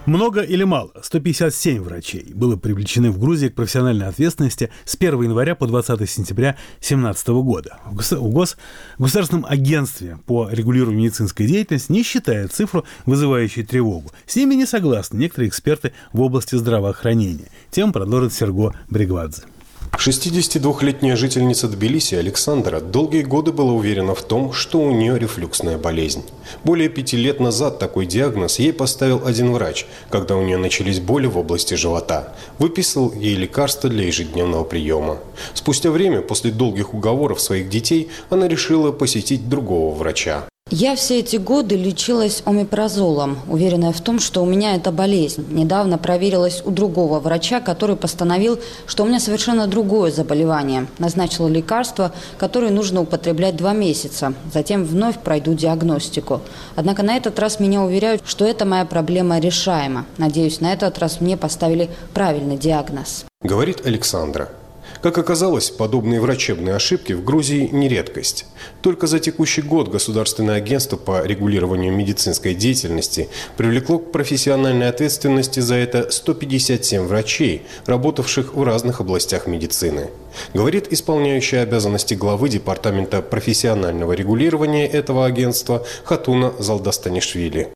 Много или мало? сто пятьдесят семь врачей было привлечены в Грузии к профессиональной ответственности с первого января по двадцатое сентября две тысячи семнадцатого года. В Гос... Государственном агентстве по регулированию медицинской деятельности не считает цифру, вызывающей тревогу. С ними не согласны некоторые эксперты в области здравоохранения. Тему продолжит Серго Бригвадзе. шестидесятидвухлетняя жительница Тбилиси Александра долгие годы была уверена в том, что у нее рефлюксная болезнь. Более пяти лет назад такой диагноз ей поставил один врач, когда у нее начались боли в области живота. Выписал ей лекарства для ежедневного приема. Спустя время, после долгих уговоров своих детей, она решила посетить другого врача. Я все эти годы лечилась омепразолом, уверенная в том, что у меня это болезнь. Недавно проверилась у другого врача, который постановил, что у меня совершенно другое заболевание. Назначил лекарство, которое нужно употреблять два месяца. Затем вновь пройду диагностику. Однако на этот раз меня уверяют, что эта моя проблема решаема. Надеюсь, на этот раз мне поставили правильный диагноз. Говорит Александра. Как оказалось, подобные врачебные ошибки в Грузии не редкость. Только за текущий год Государственное агентство по регулированию медицинской деятельности привлекло к профессиональной ответственности за это сто пятьдесят семь врачей, работавших в разных областях медицины. Говорит исполняющая обязанности главы Департамента профессионального регулирования этого агентства Хатуна Залдастанишвили.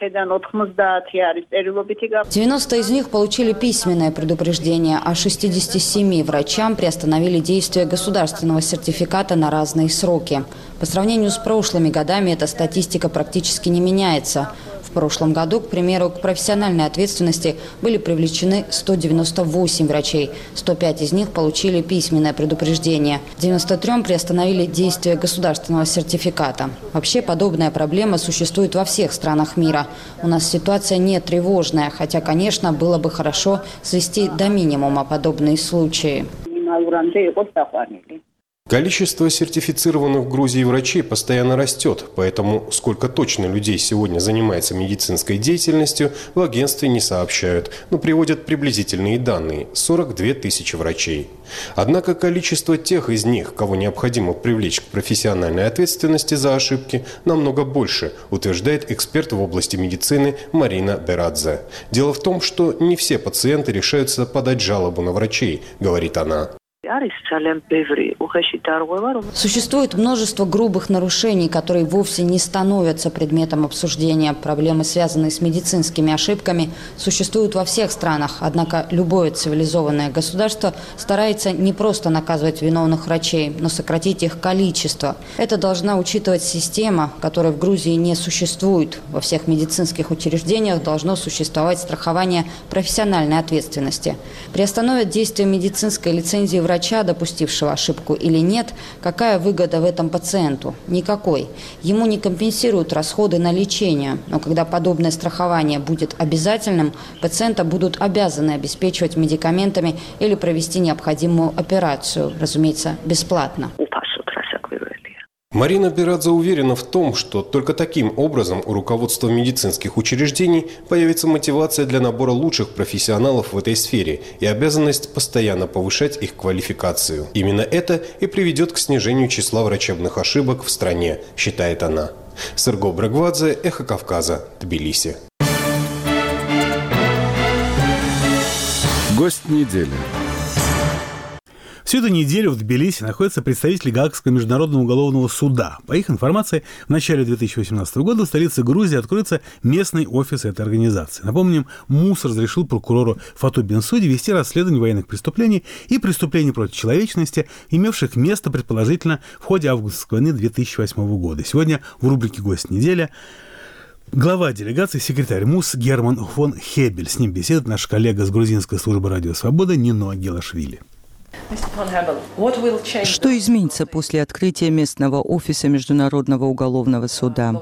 девяносто из них получили письменное предупреждение, а шестидесяти семи врачам приостановили действие государственного сертификата на разные сроки. По сравнению с прошлыми годами эта статистика практически не меняется. В прошлом году, к примеру, к профессиональной ответственности были привлечены сто девяносто восемь врачей. сто пять из них получили письменное предупреждение. девяносто трём приостановили действие государственного сертификата. Вообще подобная проблема существует во всех странах мира. У нас ситуация не тревожная, хотя, конечно, было бы хорошо свести до минимума подобные случаи. Количество сертифицированных в Грузии врачей постоянно растет, поэтому сколько точно людей сегодня занимается медицинской деятельностью, в агентстве не сообщают, но приводят приблизительные данные – сорок две тысячи врачей. Однако количество тех из них, кого необходимо привлечь к профессиональной ответственности за ошибки, намного больше, утверждает эксперт в области медицины Марина Берадзе. Дело в том, что не все пациенты решаются подать жалобу на врачей, говорит она. Существует множество грубых нарушений, которые вовсе не становятся предметом обсуждения. Проблемы, связанные с медицинскими ошибками, существуют во всех странах. Однако любое цивилизованное государство старается не просто наказывать виновных врачей, но сократить их количество. Это должна учитывать система, которой в Грузии не существует. Во всех медицинских учреждениях должно существовать страхование профессиональной ответственности. Приостановят действие медицинской лицензии врача, допустившего ошибку, или нет, какая выгода в этом пациенту? Никакой. Ему не компенсируют расходы на лечение. Но когда подобное страхование будет обязательным, пациента будут обязаны обеспечивать медикаментами или провести необходимую операцию, разумеется, бесплатно. Марина Берадзе уверена в том, что только таким образом у руководства медицинских учреждений появится мотивация для набора лучших профессионалов в этой сфере и обязанность постоянно повышать их квалификацию. Именно это и приведет к снижению числа врачебных ошибок в стране, считает она. Серго Бригвадзе, Эхо Кавказа, Тбилиси. Гость недели. Всю эту неделю в Тбилиси находятся представители Гаагского международного уголовного суда. По их информации, в начале две тысячи восемнадцатого года в столице Грузии откроется местный офис этой организации. Напомним, МУС разрешил прокурору Фату Бенсуди вести расследование военных преступлений и преступлений против человечности, имевших место, предположительно, в ходе августовской войны две тысячи восьмого года. Сегодня в рубрике «Гость недели» глава делегации, секретарь МУС Герман фон Хебель. С ним беседует наш коллега с грузинской службы «Радио Свобода» Нино Гелашвили. Что изменится после открытия местного офиса Международного уголовного суда?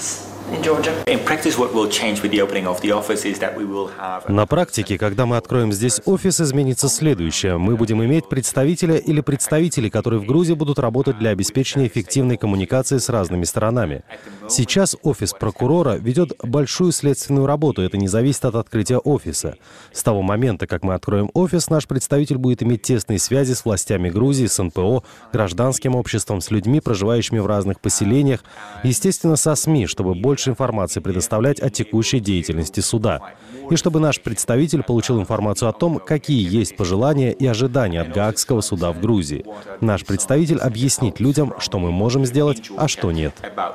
На практике, когда мы откроем здесь офис, изменится следующее. Мы будем иметь представителя или представителей, которые в Грузии будут работать для обеспечения эффективной коммуникации с разными сторонами. Сейчас офис прокурора ведет большую следственную работу. Это не зависит от открытия офиса. С того момента, как мы откроем офис, наш представитель будет иметь тесные связи с властями Грузии, с эн пэ о, гражданским обществом, с людьми, проживающими в разных поселениях, естественно, со СМИ, чтобы больше информации предоставлять о текущей деятельности суда. И чтобы наш представитель получил информацию о том, какие есть пожелания и ожидания от Гаагского суда в Грузии. Наш представитель объяснит людям, что мы можем сделать, а что нет.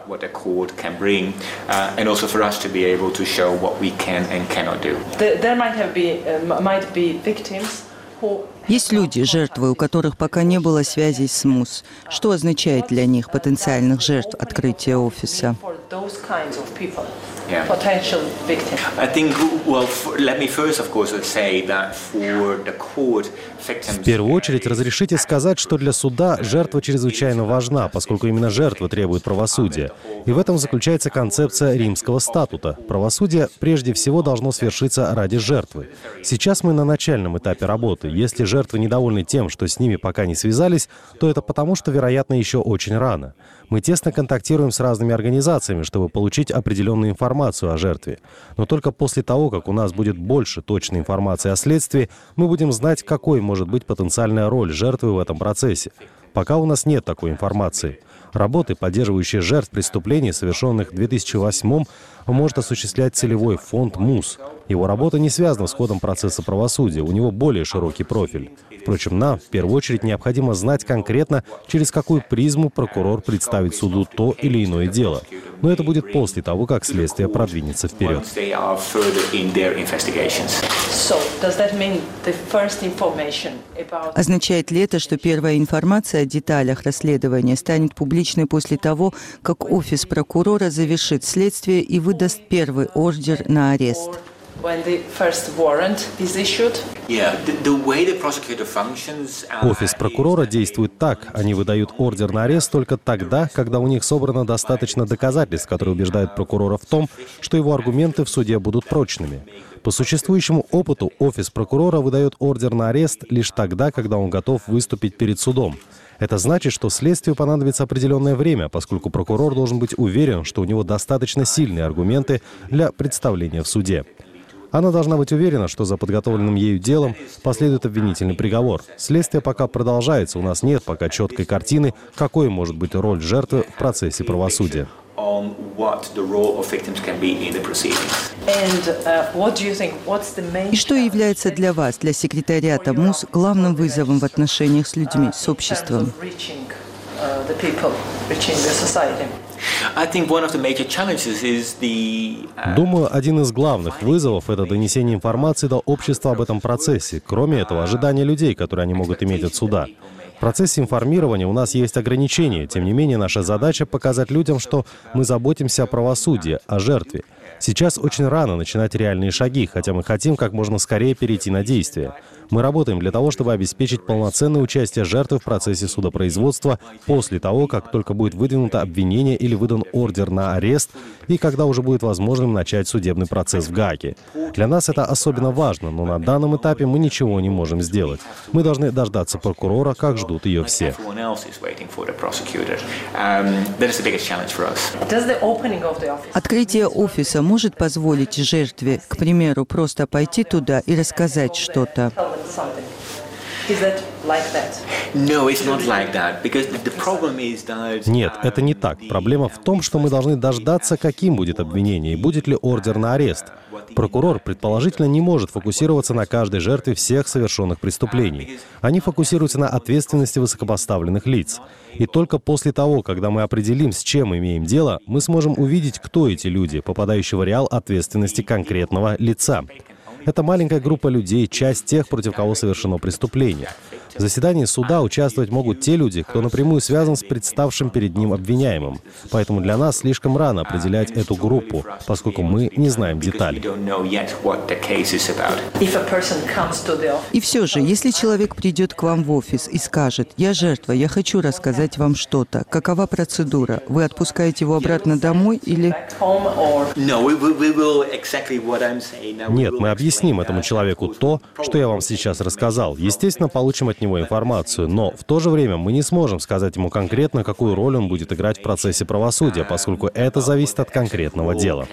Есть люди, жертвы, у которых пока не было связей с МУС. Что означает для них потенциальных жертв открытия офиса? Yeah. Potential victims. I think, well, let me first, of course, say that for the court, victims... В первую очередь, разрешите сказать, что для суда жертва чрезвычайно важна, поскольку именно жертва требует правосудия. И в этом заключается концепция Римского статута. Правосудие прежде всего должно свершиться ради жертвы. Сейчас мы на начальном этапе работы. Если жертвы недовольны тем, что с ними пока не связались, то это потому, что, вероятно, еще очень рано. Мы тесно контактируем с разными организациями, чтобы получить определенную информацию о жертве. Но только после того, как у нас будет больше точной информации о следствии, мы будем знать, какой может быть потенциальная роль жертвы в этом процессе. Пока у нас нет такой информации. Работы, поддерживающие жертв преступлений, совершенных в две тысячи восьмом, может осуществлять целевой фонд МУС. Его работа не связана с ходом процесса правосудия, у него более широкий профиль. Впрочем, нам в первую очередь необходимо знать конкретно, через какую призму прокурор представит суду то или иное дело. Но это будет после того, как следствие продвинется вперед. Означает ли это, что первая информация о деталях расследования станет публичной после того, как офис прокурора завершит следствие и выдаст первый ордер на арест? Офис прокурора действует так. Они выдают ордер на арест только тогда, когда у них собрано достаточно доказательств, которые убеждают прокурора в том, что его аргументы в суде будут прочными. По существующему опыту офис прокурора выдает ордер на арест лишь тогда, когда он готов выступить перед судом. Это значит, что следствию понадобится определенное время, поскольку прокурор должен быть уверен, что у него достаточно сильные аргументы для представления в суде. Она должна быть уверена, что за подготовленным ею делом последует обвинительный приговор. Следствие пока продолжается, у нас нет пока четкой картины, какой может быть роль жертвы в процессе правосудия. И что является для вас, для секретариата МУС, главным вызовом в отношениях с людьми, с обществом? Думаю, один из главных вызовов – это донесение информации до общества об этом процессе. Кроме этого, ожидания людей, которые они могут иметь от суда. В процессе информирования у нас есть ограничения. Тем не менее, наша задача – показать людям, что мы заботимся о правосудии, о жертве. Сейчас очень рано начинать реальные шаги, хотя мы хотим как можно скорее перейти на действия. Мы работаем для того, чтобы обеспечить полноценное участие жертвы в процессе судопроизводства после того, как только будет выдвинуто обвинение или выдан ордер на арест, и когда уже будет возможным начать судебный процесс в Гааге. Для нас это особенно важно, но на данном этапе мы ничего не можем сделать. Мы должны дождаться прокурора, как ждут ее все. Открытие офиса может позволить жертве, к примеру, просто пойти туда и рассказать что-то? Нет, это не так. Проблема в том, что мы должны дождаться, каким будет обвинение и будет ли ордер на арест. Прокурор, предположительно, не может фокусироваться на каждой жертве всех совершенных преступлений. Они фокусируются на ответственности высокопоставленных лиц. И только после того, когда мы определим, с чем имеем дело, мы сможем увидеть, кто эти люди, попадающие в ареал ответственности конкретного лица. Это маленькая группа людей, часть тех, против кого совершено преступление. В заседании суда участвовать могут те люди, кто напрямую связан с представшим перед ним обвиняемым. Поэтому для нас слишком рано определять эту группу, поскольку мы не знаем деталей. И все же, если человек придет к вам в офис и скажет: «Я жертва, я хочу рассказать вам что-то», какова процедура? Вы отпускаете его обратно домой или... Нет, мы объясняем объясним этому человеку то, что я вам сейчас рассказал. Естественно, получим от него информацию, но в то же время мы не сможем сказать ему конкретно, какую роль он будет играть в процессе правосудия, поскольку это зависит от конкретного дела.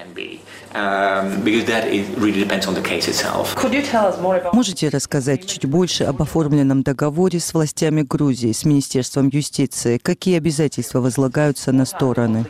Можете рассказать чуть больше об оформленном договоре с властями Грузии, с Министерством юстиции? Какие обязательства возлагаются на стороны?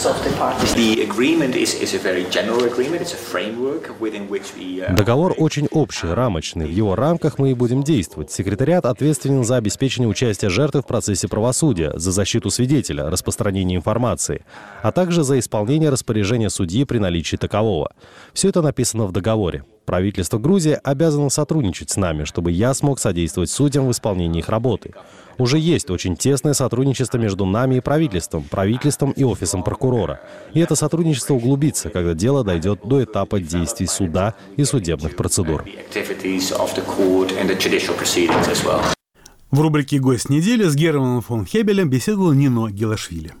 Договор очень общий, рамочный. В его рамках мы и будем действовать. Секретариат ответственен за обеспечение участия жертвы в процессе правосудия, за защиту свидетеля, распространение информации, а также за исполнение распоряжения судьи при наличии такового. Все это написано в договоре. Правительство Грузии обязано сотрудничать с нами, чтобы я смог содействовать судьям в исполнении их работы. Уже есть очень тесное сотрудничество между нами и правительством, правительством и офисом прокурора. И это сотрудничество углубится, когда дело дойдет до этапа действий суда и судебных процедур. В рубрике «Гость недели» с Германом фон Хебелем беседовал Нино Гелашвили.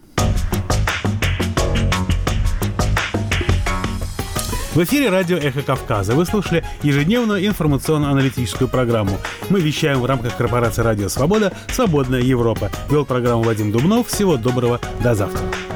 В эфире радио «Эхо Кавказа». Вы слушали ежедневную информационно-аналитическую программу. Мы вещаем в рамках корпорации «Радио Свобода. Свободная Европа». Вел программу Вадим Дубнов. Всего доброго. До завтра.